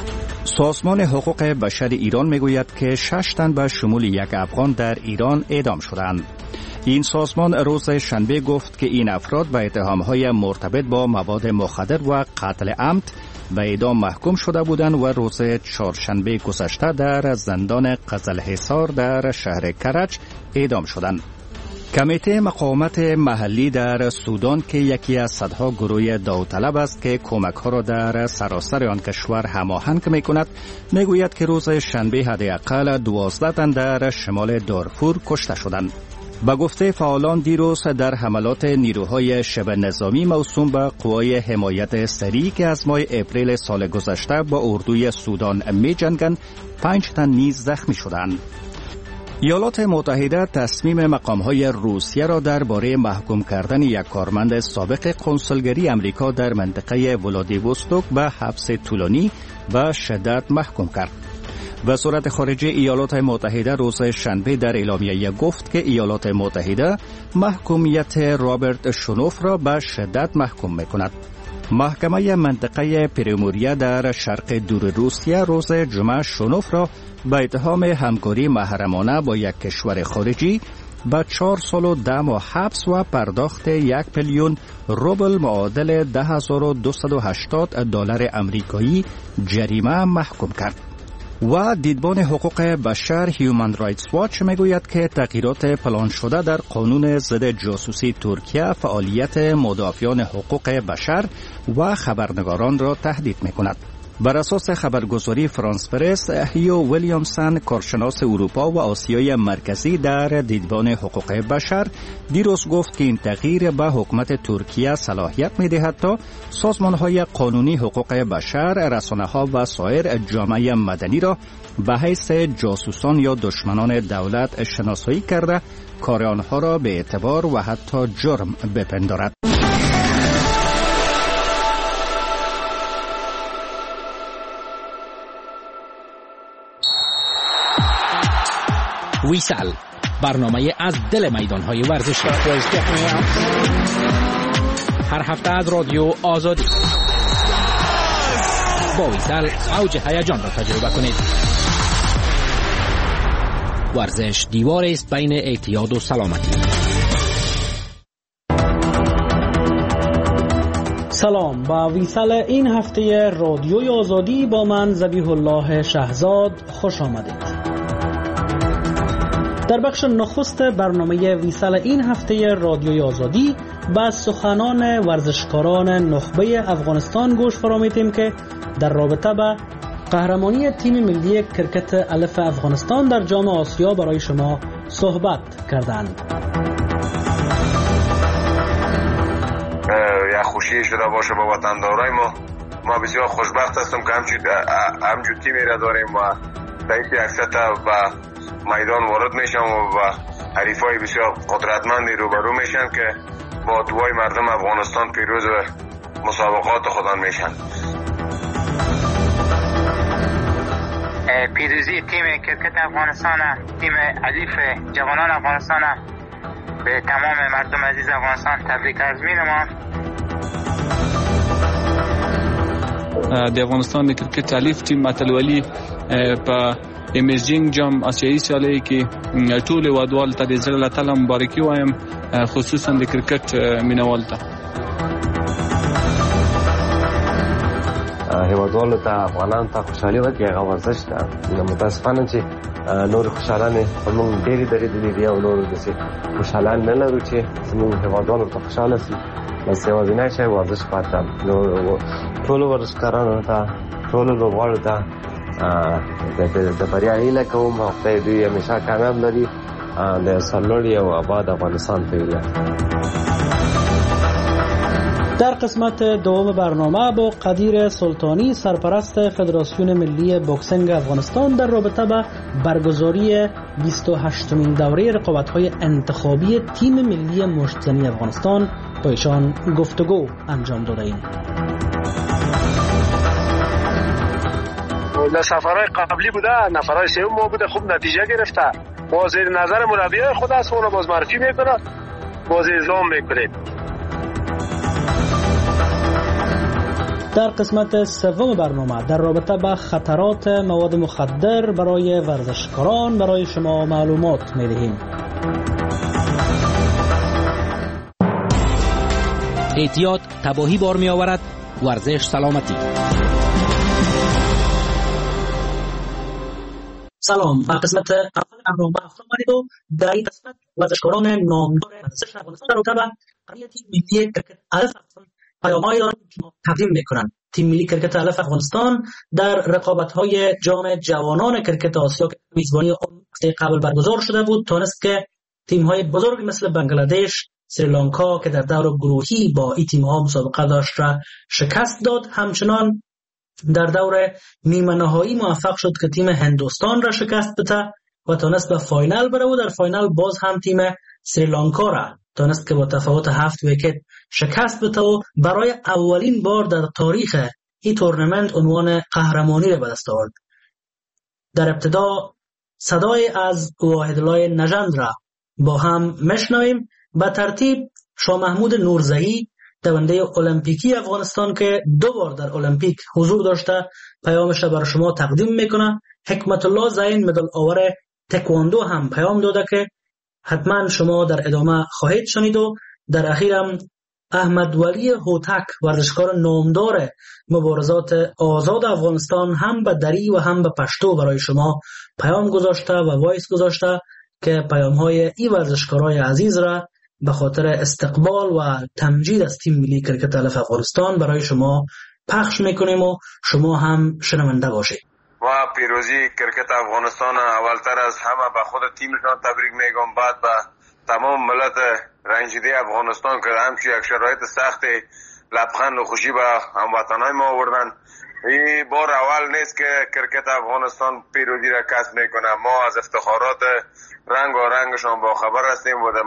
سازمان حقوق بشر ایران میگوید که 6 تن به شمول یک افغان در ایران اعدام شدند. این سازمان روز شنبه گفت که این افراد به اتهام‌های مرتبط با مواد مخدر و قتل عمد به اعدام محکوم شده بودند و روز چهارشنبه گذشته در زندان قزلحصار در شهر کرج اعدام شدند. کمیته مقاومت محلی در سودان که یکی از صدها گروه داوطلب است که کمک‌ها را در سراسر آن کشور هماهنگ می‌کند، میگوید که روز شنبه حداقل 12 تن در شمال دارفور کشته شدند. با گفته فعالان دیروز در حملات نیروهای شبه نظامی موسوم به قوای حمایت سریع که از ماه اپریل سال گذشته با اردوی سودان می جنگند 5 تن نیز زخمی شدند. ایالات متحده تصمیم مقام‌های روسیه را درباره محکوم کردن یک کارمند سابق قنصلگری امریکا در منطقه ولادیوستوک به حبس طولانی به شدت محکوم کرد. وزارت خارجه ایالات متحده روز شنبه در اعلامیه گفت که ایالات متحده محکومیت رابرت شنوف را به شدت محکوم می‌کند. محکمه منطقه پریموریا در شرق دور روسیه روز جمعه شنوف را به اتهام همکاری محرمانه با یک کشور خارجی به 4 سال و 10 ماه حبس و پرداخت 1 میلیون روبل معادل $280 آمریکایی جریمه محکوم کرد. و دیدبان حقوق بشر هیومن رایتس واچ میگوید که تغییرات پلان شده در قانون ضد جاسوسی ترکیه فعالیت مدافعان حقوق بشر و خبرنگاران را تهدید میکند. بر اساس خبرگزاری فرانس پرس، هیو ویلیامسن کارشناس اروپا و آسیای مرکزی در دیدبان حقوق بشر دیروز گفت که این تغییر به حکومت ترکیه صلاحیت می‌دهد تا سازمان‌های قانونی حقوق بشر، رسانه‌ها و سایر جامعه مدنی را به حیث جاسوسان یا دشمنان دولت شناسایی کرده کار آنها را به اعتبار و حتی جرم بپندارد. ویسال، برنامه از دل میدان‌های ورزشی، هر هفته از رادیو آزادی. با ویسال اوج هیجان را تجربه کنید. ورزش دیواری است بین اعتیاد و سلامتی. سلام، با ویسال این هفته رادیوی آزادی با من ذبیح الله شهزاد خوش آمدید. در بخش نخست برنامه ویسال این هفته رادیوی آزادی با سخنان ورزشکاران نخبه افغانستان گوش فرا که در رابطه با قهرمانی تیم ملی کرکت الف افغانستان در جام آسیا برای شما صحبت کردند. خوشی شده باشه با وطندارای ما بسیار خوشبخت هستم که همچون تیمی را داریم و در این اکثر به میدان وارد میشن و حریفای بسیار قدرتمندی روبرو میشن که با دعای مردم افغانستان پیروز مسابقات خودان میشن. پیروزی تیم کرکت افغانستان، تیم الیف جوانان افغانستان به تمام مردم عزیز افغانستان تبریک عرض می‌نمایم. د افغانستان د کرکټ الیف ټیم اتلولي په امیجینګ جام آسیایي سیالۍ کې ټول وادوال ته د زړه له تله مبارکي وایم، خصوصا د کرکټ مینوال ته. هیوادوالو ته افغانانو ته خوشحالي وکړي، هغه ورزش ده. متاسفانه چې نور خوشحالانې موږ ډېرې درېدلې دي او نور داسې خوشحالان نه لرو چې زموږ هیوادوالو ته خوشحاله شي. بس یوازینی شی ورزش پاتې ټولو ورزشکارانو ته، ټولو لوبغاړو ته د بریا هیله کوم او خدای دوی همیشه کامیاب لري. د سرلوړي او آباد افغانستان په هیله. در قسمت دوم برنامه با قدیر سلطانی سرپرست فدراسیون ملی بوکسینگ افغانستان در رابطه با برگزاری 28مین دوره رقابت‌های انتخابی تیم ملی مشت‌زنی افغانستان با ایشان گفتگو انجام داده ایم. در سفرهای قبلی بوده، نفرهای سوم ما بوده، خوب نتیجه گرفته. با زیر نظر مربیای خود است، اون رو باز معرفی میکنه، باز اعلام میکنید. در قسمت سوم برنامه در رابطه با خطرات مواد مخدر برای ورزشکاران برای شما معلومات می‌دهیم. احتیاط تباهی بار می‌آورد، ورزش سلامتی. سلام، در قسمت اول برنامه آمدید و در این قسمت ورزشکاران نامدار ورزش افغانستان رو تبع قضیه تیم ملی کرکت الف پیام‌هایی دارند که تقدیم می‌کنند. تیم ملی کرکت الف افغانستان در رقابت‌های جام جوانان کرکت آسیا که میزبانی آن هفته قبل برگزار شده بود تونست که تیم‌های بزرگ مثل بنگلادش، سریلانکا که در دور گروهی با این تیم‌ها مسابقه داشت را شکست داد. همچنان در دور نیمه نهایی موفق شد که تیم هندوستان را شکست بده و تونست به فاینال بره و در فاینال باز هم تیم سریلانکا را تونست که با تفاوت 7 ویکت شکست بده و برای اولین بار در تاریخ این تورنمنت عنوان قهرمانی را به دست آورد. در ابتدا صدای از واحدالله نژند را با هم میشنویم. به ترتیب شاه محمود نورزئی دونده المپیکی افغانستان که 2 بار در المپیک حضور داشته پیامش را برای شما تقدیم میکنه. حکمت الله زین مدال آور تکواندو هم پیام داده که حتما شما در ادامه خواهید شنید و در اخیرم احمد ولی هوتک ورزشکار نامدار مبارزات آزاد افغانستان هم به دری و هم به پشتو برای شما پیام گذاشته و وایس گذاشته که پیام‌های این ورزشکارای عزیز را به خاطر استقبال و تمجید از تیم ملی کرکت الف افغانستان برای شما پخش میکنیم و شما هم شنونده باشید. و پیروزی کرکت افغانستان اولتر از همه به خود تیمشان تبریک میگم، بعد به تمام ملت رنجیده افغانستان که همچون یک شرایط سخت لبخند و خوشی به هموطنای ما آوردن. این بار اول نیست که کرکت افغانستان پیروزی را کسب میکنه. ما از افتخارات رنگ و رنگشان با خبر هستیم و در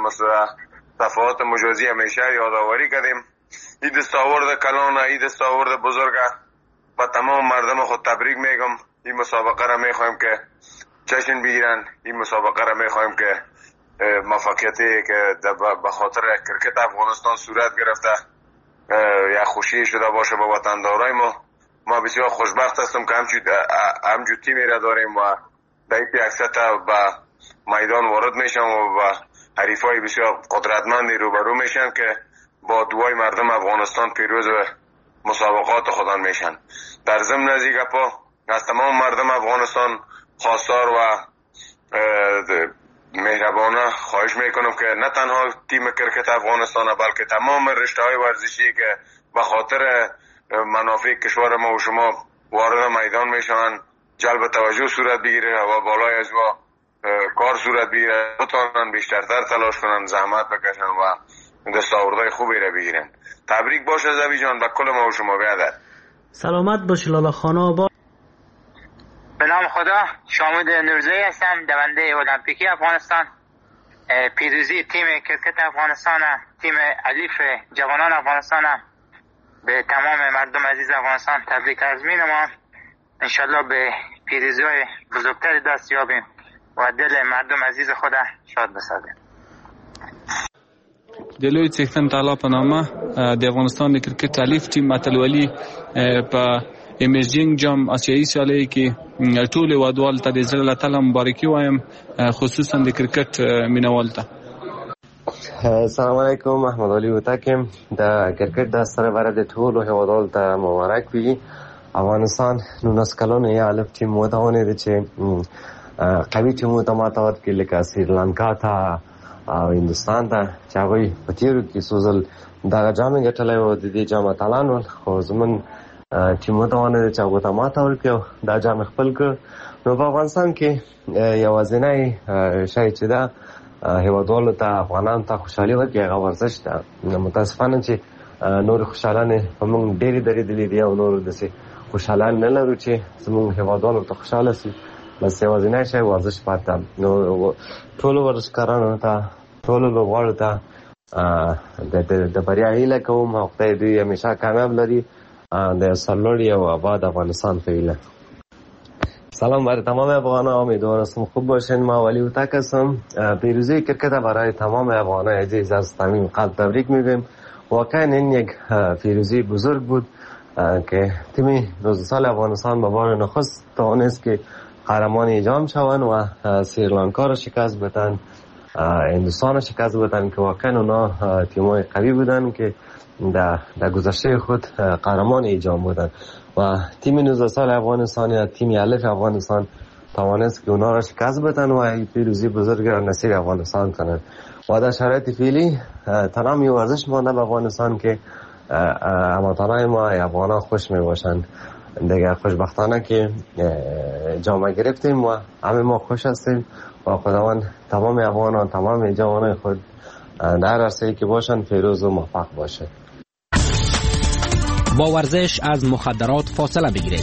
تفاوت مجازی همیشه یادآوری کردیم. این دستاورد کلان، این دستاورد بزرگ و تمام مردم خود تبریک میگم. این مسابقه را میخوایم که جشن بگیرن، این مسابقه را میخوایم که موفقیتی که به خاطر کرکت افغانستان صورت گرفته یا خوشی شده باشه با وطندارای ما بسیار خوشبخت هستم که همچون تیمی را داریم و در این اکثر به میدان وارد میشن و حریفای بسیار قدرتمندی روبرو میشن که با دعای مردم افغانستان پیروز مسابقات خودان میشن. در ضمن از این گپا از تمام مردم افغانستان خواستار و مهربانه خواهش میکنم که نه تنها تیم کرکت افغانستان بلکه تمام رشته های ورزشی که به خاطر منافع کشور ما و شما وارد میدان میشن جلب توجه صورت بگیره و بالای از کار صورت بگیره، بتونن بیشترتر تلاش کنن، زحمت بکشن و دستاوردهای خوبی را بگیرن. تبریک باشه زبی جان و کل ما و شما بیادر. سلامت باشی لالا خانه آباد. به نام خدا، شامد نورزایی هستم، دونده المپیکی افغانستان. پیروزی تیم کرکت افغانستان، تیم الیف جوانان افغانستان، به تمام مردم عزیز افغانستان تبریک عرض می‌نمایم. انشالله به پیروزی‌های بزرگتر دست یابیم و دل مردم عزیز خدا شاد بسازیم. دلوی چیختن تعالی په نامه د افغانستان د کرکټ الیف ټیم اتلولي په ایمیجینګ جام آسیایي سیالۍ کې ټول وادوال ته د زړه له تله مبارکي وایم، خصوصا د کرکټ مینوال ته. السلام علیکم، احمد علي وتاکم. د کرکټ د سره د ټولو هیوادوالو ته مبارک وي. افغانستان 19 کلونه یې الف ټیم وتاونه چې قوي ټیمونه ته ماته ورکړي لکه سریلانکا ته او هندوستان ته چې هغوی په تېرو کې څو ځل دغه جام یې ګټلی و، د دې جام اتلان ول، خو زموږ ټیم وتوانه دی چې هغو ته ماته ورکړي او دا جام یې خپل کړ. نو په افغانستان کې یوازینی شی چې ده هیوادوالو ته افغانانو ته خوشحالي ورکړي هغه ورزش ده. متاسفانه چې نور خوشحالانې په موږ ډېرې درېدلې دي او نور داسې خوشحالان نه لرو چې زموږ هیوادوالو ته خوشحاله شي. بس یوازینی شی ورزش پاته. نو ټولو ورزشکارانو ته، ټولو لوبغاړو ته د بریا هیله کوم او خدای دوی همیشه کامیاب لري. د سرلوړي او آباد افغانستان په هیله. سلام بر تمام افغانان، امیدوارم خوب باشین. ما ولی اوتاک هستم. پیروزی کرکت برای تمام افغانان عزیز از صمیم قلب تبریک میگیم. واقعا این یک پیروزی بزرگ بود که تیم 12 سال افغانستان به بار نخست توانست که قهرمان جام شوند و سریلانکا را شکست بدن، هندوستان را شکست بدن که واقعا اونا تیم‌های قوی بودن که در گذشته خود قهرمان جام بودن و تیم 19 سال افغانستان یا تیم الیف افغانستان توانست که اونا را شکست بدن و این پیروزی بزرگ را نصیب افغانستان کنند. و در شرایط فعلی تنها می ورزش مانده به افغانستان که هموطنان ما افغانان خوش می باشند. دیگه خوشبختانه که جام گرفتیم و همه ما خوش هستیم و خداوند تمام افغانان، تمام جوانان خود در عرصه‌ای که باشند پیروز و موفق باشه. با ورزش از مخدرات فاصله بگیرید.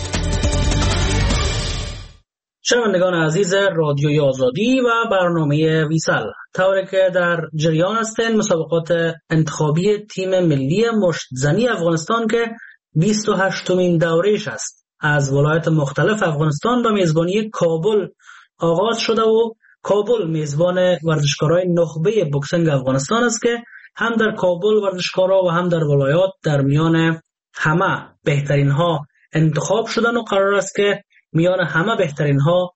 شنوندگان عزیز رادیوی آزادی و برنامه ویسل، طوری که در جریان هستند مسابقات انتخابی تیم ملی مشتزنی افغانستان که 28مین دوره‌اش است از ولایات مختلف افغانستان به میزبانی کابل آغاز شده و کابل میزبان ورزشکارای نخبه بوکسینگ افغانستان است که هم در کابل ورزشکارا و هم در ولایات در میان همه بهترین ها انتخاب شدن و قرار است که میان همه بهترین ها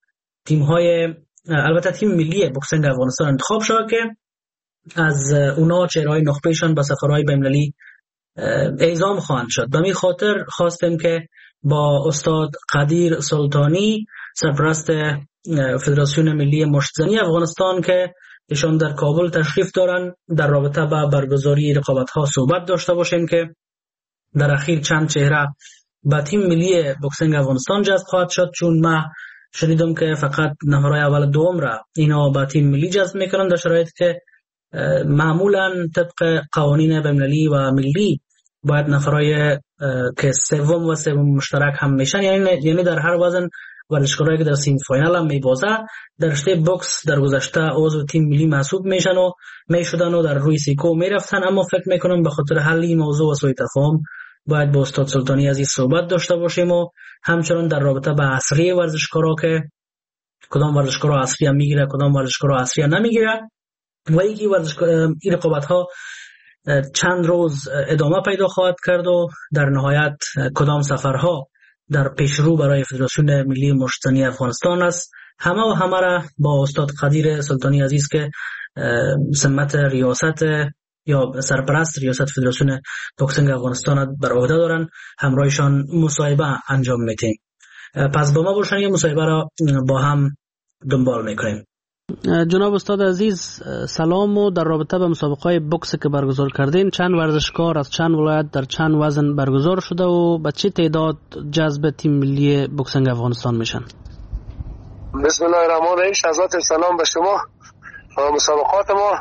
البته تیم ملی بوکسینگ افغانستان انتخاب شود که از اونا چهرهای نخبهشان به سفرهای بین‌المللی اعزام خواهند شد. به می خاطر خواستیم که با استاد قدیر سلطانی، سرپرست فدراسیون ملی مشتزنی افغانستان که ایشان در کابل تشریف دارند، در رابطه با برگزاری رقابت‌ها صحبت داشته باشیم که در اخیر چند چهره به تیم ملی بوکسینگ افغانستان جذب خواهد شد، چون ما شنیدم که فقط نفرای اول دوم را اینا به تیم ملی جذب میکنن در شرایطی که معمولا طبق قوانین بین‌المللی و ملی باید نفرای که سوم و سوم مشترک هم میشن، یعنی در هر وزن ورزشکارایی که در سیم فاینال هم میبازه در رشته بوکس در گذشته عضو تیم ملی محسوب میشن و میشدن و در روی سیکو میرفتن. اما فکر میکنم به خاطر حل این موضوع و سوء تفاهم باید با استاد سلطانی عزیز صحبت داشته باشیم و همچنان در رابطه با عصری ورزشکارا که کدام ورزشکارا عصری هم میگیره کدام ورزشکارا عصری نمیگیره و اینکه این رقابت ها چند روز ادامه پیدا خواهد کرد و در نهایت کدام سفرها در پیشرو برای فدراسیون ملی مشتزنی افغانستان است. همه را با استاد قدیر سلطانی عزیز که سمت ریاست یا سرپرست ریاست فدراسیون بوکسینگ افغانستان بر عهده دارن همراهشان مصاحبه انجام میدیم. پس با ما باشن یه مصاحبه را با هم دنبال میکنیم. جناب استاد عزیز سلام و در رابطه به مسابقه بوکس که برگزار کردین، چند ورزشکار از چند ولایت در چند وزن برگزار شده و به چه تعداد جذب تیم ملی بوکسینگ افغانستان میشن؟ بسم الله الرحمن الرحیم. شهزاد سلام به شما. مسابقات ما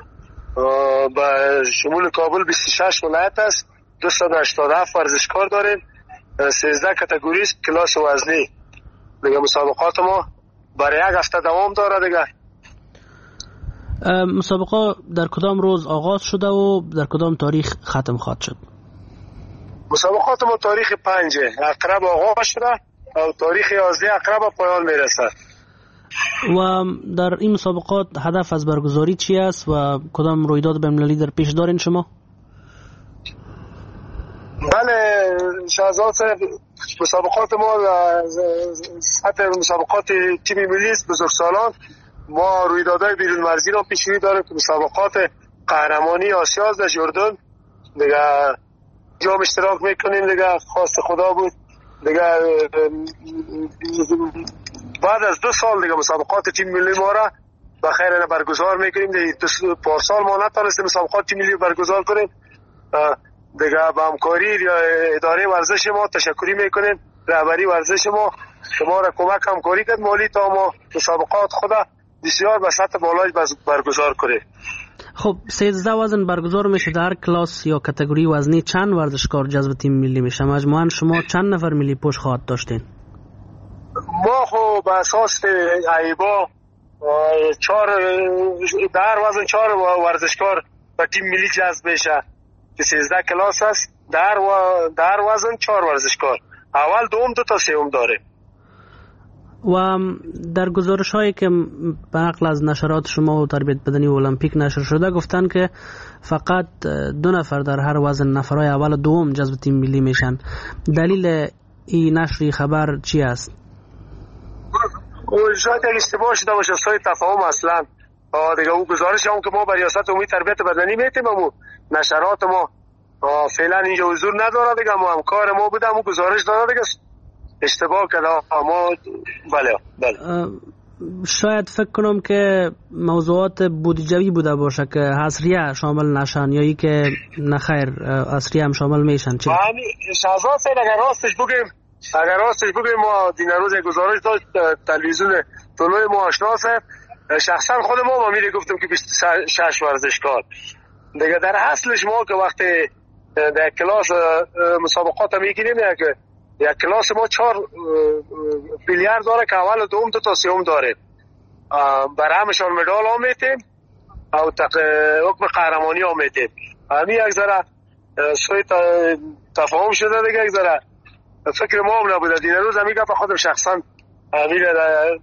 به شمول کابل 26 ولایت است. 287 ورزشکار داریم. 13 کاتگوری است. کلاس وزنی دیگه مسابقات ما برای یک هفته دوام داره دیگه. مسابقه در کدام روز آغاز شده و در کدام تاریخ ختم خواهد شد؟ مسابقات ما تاریخ 5 اقرب آغاز شده و تاریخ 11 اقرب پایان میرسه. و در این مسابقات هدف از برگزاری چی است و کدام رویداد بین‌المللی در پیش دارین شما؟ بله شهزاد صاحب، مسابقات ما سطح مسابقات تیم ملی است بزرگسالان. ما رویدادهای بیرون مرزی را پیش روی داریم که مسابقات قهرمانی آسیا است در اردن دیگه جام اشتراک میکنیم دیگه. خواست خدا بود دیگه بعد از 2 سال دیگه مسابقات تیم ملی ما را بخیر برگزار میکنیم دیگه. پارسال ما نتونستیم مسابقات تیم ملی برگزار کنیم دیگه. با همکاری اداره ورزش ما تشکری میکنیم. رهبری ورزش ما شما را کمک همکاری کرد مالی تا ما مسابقات خدا بسیار به سطح بالای برگزار کنیم. خب 13 وزن برگزار میشه. در هر کلاس یا کاتگوری وزنی چند ورزشکار جذب تیم ملی میشه؟ مجموعاً شما چند نفر ملی پوش خواهد داشتین؟ ما خب به اساس ایبا 4 در وزن 4 ورزشکار به تیم ملی جذب میشه که 13 کلاس است. در وزن 4 ورزشکار، اول، دوم، 2 تا سوم داره. و در گزارش هایی که به نقل از نشرات شما و تربیت بدنی و المپیک نشر شده گفتن که فقط 2 نفر در هر وزن، نفرهای اول و دوم جذب تیم ملی میشن. دلیل این نشری خبر چی است؟ شاید یک اشتباه شده باشه، سوی تفاهم اصلا دیگه. اون گزارش هم که ما بر ریاست عمومی تربیت بدنی میتیم و نشرات ما فعلا اینجا حضور نداره دیگه. ما همکار ما بودم اون گزارش داده دیگه، اشتباه کرده ما. بله شاید فکر کنم که موضوعات بودجوی بوده باشه که حصریه شامل نشن یا ای که نخیر حصریه هم شامل میشن. چه شهزاد صاحب اگر راستش بگیم ما دین روز گزارش داشت تلویزیون طلوع ما آشناسه. شخصا خود ما میره گفتم که 26 ورزشکار دیگه. در اصلش ما که وقتی در کلاس مسابقات میگیریم یک کلاس ما 4 پیلیر داره که اول و دوم 2 تا سوم داره. برای همشان مدال ها میتیم او حکم قهرمانی ها میتیم. همین یک ذره سوی تفاهم شده دیگه. یک ذره فکر ما هم نبوده. دین روز همیگه به خودم شخصا میره.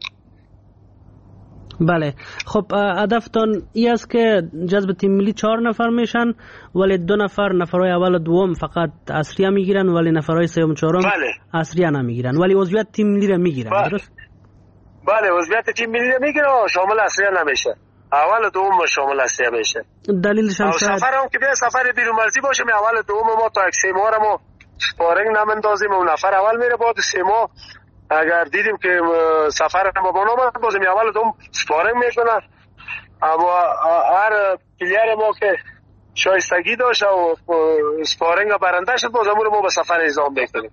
بله خب هدفتان ای است که جذب تیم ملی 4 نفر میشن ولی 2 نفر، نفرهای اول و دوم فقط اصلیه میگیرن ولی نفرهای سوم و چهارم اصلیه نمیگیرن ولی عضویت تیم ملی را میگیرن. درست؟ بله عضویت تیم ملی را میگیرن و شامل اصلیه نمیشه. اول و دوم شامل اصلیه میشه. دلیلش هم شاید سفر هم که به سفر بیرون مرزی باشه می اول و دوم ما تا 3 ماه را ما سپارینگ نمندازیم و نفر اول میره بعد 3 ماه اگر دیدیم که سفر ما با نام بازم اول دوم سپارینگ میکنن. اما هر پلیر ما که شایستگی داشت و سپارینگ برنده شد باز ما به سفر اعزام میکنیم.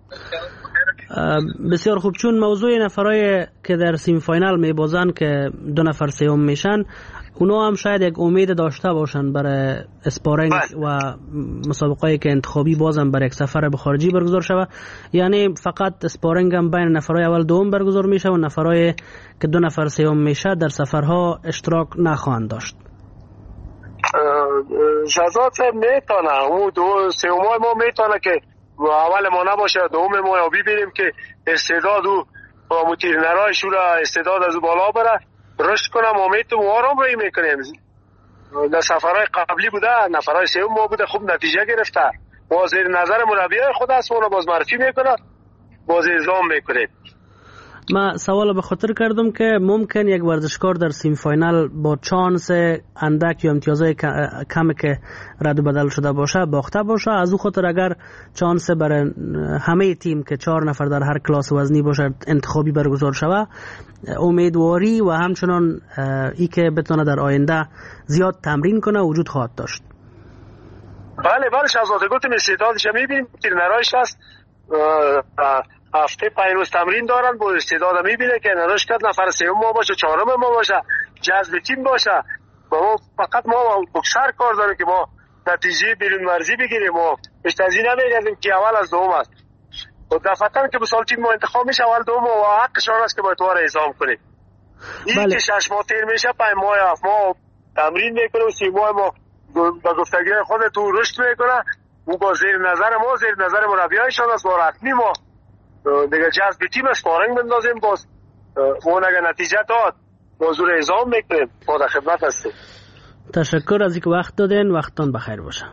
بسیار خوب. چون موضوع نفرای که در سیمی فاینال میبازن که 2 نفر سوم میشن اونا هم شاید یک امید داشته باشن برای اسپارینگ و مسابقه‌ای که انتخابی بازم برای یک سفر به خارجی برگزار شود. یعنی فقط اسپارینگ هم بین نفرای اول دوم برگزار میشه و نفرای که 2 نفر سوم میشه در سفرها اشتراک نخواهند داشت. شهزاد صاحب میتونه اون 2 سوم ما میتونه که اول ما نباشه دوم ما یا ببینیم که استعداد او متیر نرایش را استعداد از بالا بره رشد کنم امید و آرام روی میکنیم. در سفرهای قبلی بوده نفرهای سوم ما بوده خوب نتیجه گرفته. با زیر نظر مربیای خود است اون باز معرفی میکنه باز اعزام میکنه. ما سوال به خاطر کردم که ممکن یک ورزشکار در سیمی فاینال با چانس اندک یا امتیازهای کمی که رد و بدل شده باشه باخته باشه. از او خاطر اگر چانس برای همه تیم که 4 نفر در هر کلاس وزنی باشه انتخابی برگزار شود امیدواری و همچنان ای که بتونه در آینده زیاد تمرین کنه وجود خواهد داشت. بله شهزاده گفتم استعدادش میبینیم تیر نرایش هست. هفته 5 روز تمرین دارن با استعداد میبینه که نداشت کرد نفر سوم ما باشه 4م ما باشه جذب تیم باشه ما فقط ما بکسر کار داریم که ما نتیجه بیرون مرزی بگیریم و بیشتر از این نمیگردیم که اول از دوم است. و دفعتاً که مثال تیم ما انتخاب میشه اول دوم و حقشان است که باید وار اعزام کنیم. این که 6 ماه تیر میشه 5 ماه 7 ماه تمرین میکنه و 3 ماه ما با گفتگی خود تو رشد میکنه و با زیر نظر مربیایشان است و رسمی ما دیگه جذب تیم اسپارینگ بندازیم باز اون اگه نتیجه داد موضوع اعزام میکنیم با در خدمت هستیم. تشکر از اینکه وقت دادین. وقتتون بخیر باشه.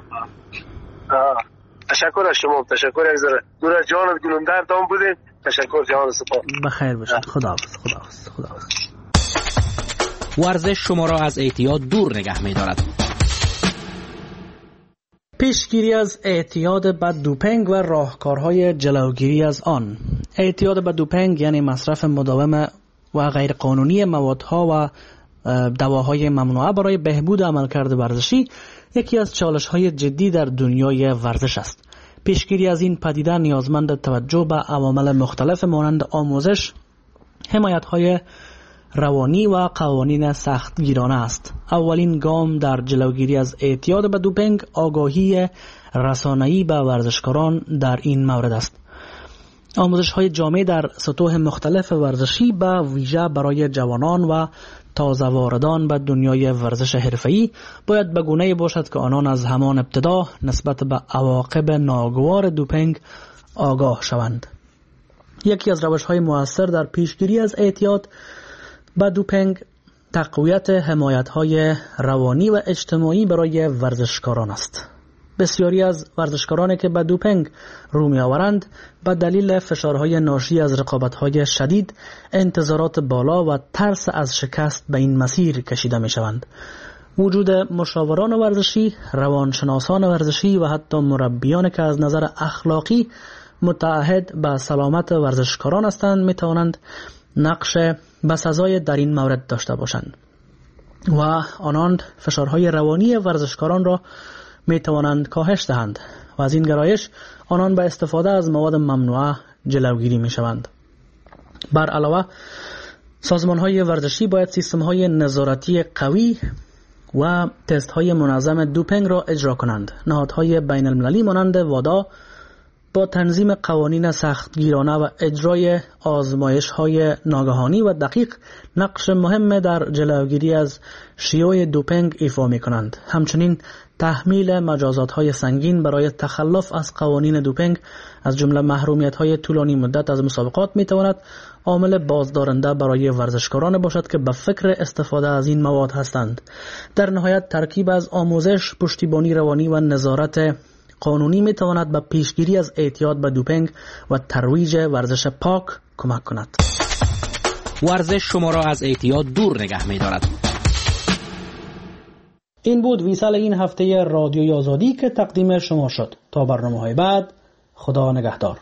تشکر از شما. تشکر از دور از جانت گلوندر دام بودین. تشکر جان سپاس. بخیر باشید. خداحافظ. ورزش شما را از اعتیاد دور نگه می‌دارد. پیشگیری از اعتیاد به دوپینگ و راهکارهای جلوگیری از آن. اعتیاد به دوپینگ یعنی مصرف مداوم و غیرقانونی موادها و دواهای ممنوعه برای بهبود عملکرد ورزشی یکی از چالش‌های جدی در دنیای ورزش است. پیشگیری از این پدیده نیازمند توجه به عوامل مختلف مانند آموزش، حمایت‌های روانی و قوانین سختگیرانه است. اولین گام در جلوگیری از اعتیاد به دوپینگ آگاهی رسانه‌ای به ورزشکاران در این مورد است. آموزش‌های جامع در سطوح مختلف ورزشی به ویژه برای جوانان و تازه واردان به دنیای ورزش حرفه‌ای باید به گونه‌ای باشد که آنان از همان ابتدا نسبت به عواقب ناگوار دوپینگ آگاه شوند. یکی از روش‌های مؤثر در پیشگیری از اعتیاد به دوپینگ تقویت حمایت‌های روانی و اجتماعی برای ورزشکاران است. بسیاری از ورزشکارانی که به دوپینگ رو می‌آورند به دلیل فشارهای ناشی از رقابت‌های شدید، انتظارات بالا و ترس از شکست به این مسیر کشیده می‌شوند. وجود مشاوران ورزشی، روانشناسان ورزشی و حتی مربیان که از نظر اخلاقی متعهد به سلامت ورزشکاران هستند می‌توانند نقش بسزای در این مورد داشته باشند و آنان فشارهای روانی ورزشکاران را می توانند کاهش دهند و از این گرایش آنان به استفاده از مواد ممنوعه جلوگیری می شوند. بر علاوه سازمان های ورزشی باید سیستم های نظارتی قوی و تست های منظم دوپینگ را اجرا کنند. نهادهای بین المللی مانند وادا با تنظیم قوانین سختگیرانه و اجرای آزمایش‌های ناگهانی و دقیق نقش مهم در جلوگیری از شیوع دوپینگ ایفا می‌کنند. همچنین تحمیل مجازات‌های سنگین برای تخلف از قوانین دوپینگ از جمله محرومیت‌های طولانی مدت از مسابقات می‌تواند عامل بازدارنده برای ورزشکاران باشد که به فکر استفاده از این مواد هستند. در نهایت ترکیب از آموزش، پشتیبانی روانی و نظارت قانونی می تواند به پیشگیری از اعتیاد به دوپینگ و ترویج ورزش پاک کمک کند. ورزش شما را از اعتیاد دور نگه می دارد. این بود ویسال این هفته رادیوی آزادی که تقدیم شما شد. تا برنامه‌های بعد، خدا نگهدار.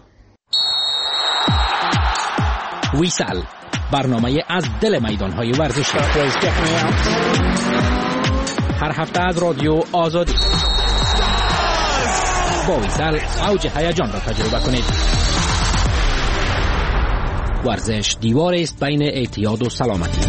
ویسال، برنامه از دل میدان‌های ورزشی. هر هفته از رادیو آزادی. با ویسال اوج هیجان را تجربه کنید. ورزش دیواری است بین اعتیاد و سلامتی.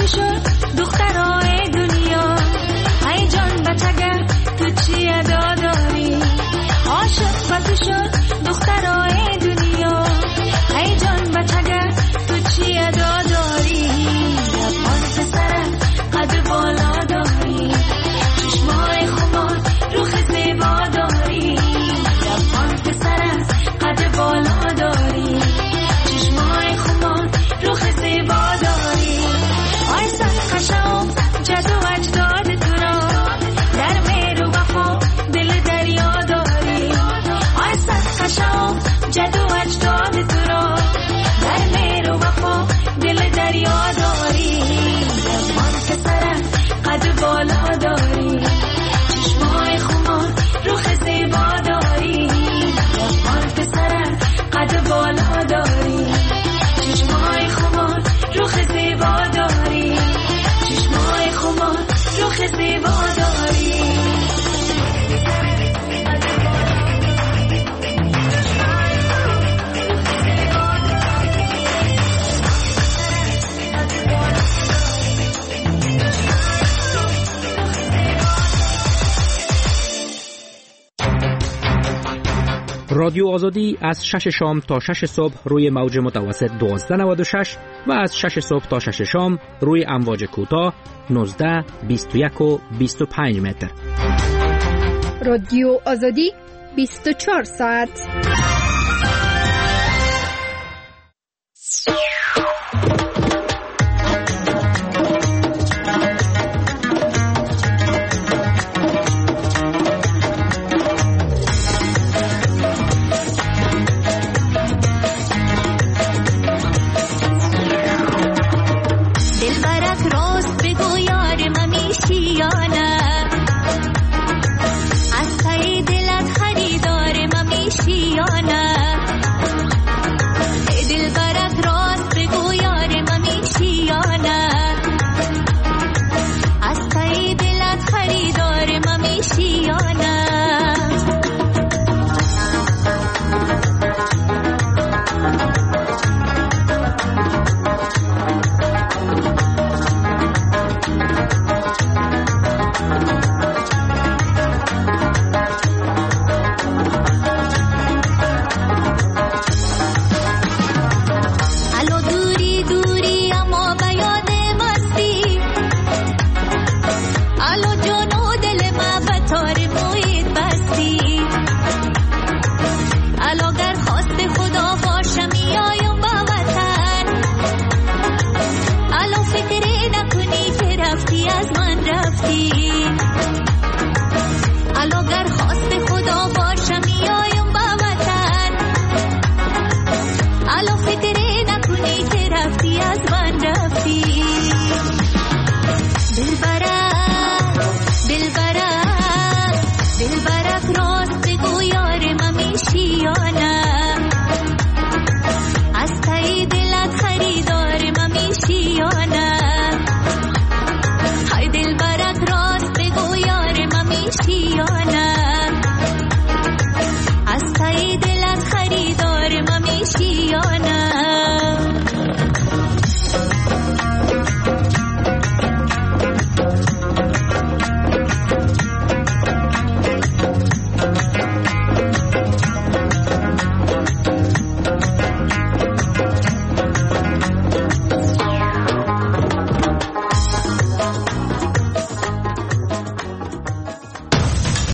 شد دخترای دنیا، ای جان بچگر تو چی ادا داری؟ عاشق با تو شد دخترای دنیا، ای جان بچگر تو چی ادا داری؟ لبان پسرم قد بالا داری، چشمای خمار روخ زیبا داری. لبان پسرم قد بالا داری، چشمای خمار روخ زیبا داری. آی سرخشم جد و اجداد تو را، در مهر و وفا دل دریا داری. آی سرخشم جد و اجداد تو را، در مهر و وفا دل دریا داری. لبان پسرم قد بالا داری، چشمای خمار روخ زیبا داری. لبان پسرم قد بالا داری، چشمای خمار روخ زیبا داری. چشمای خمار روخ زیبا داری. رادیو آزادی از 6 شام تا 6 صبح روی موج متوسط 1296 و از 6 صبح تا 6 شام روی امواج کوتاه 19، 21 و 25 متر. رادیو آزادی 24 ساعت.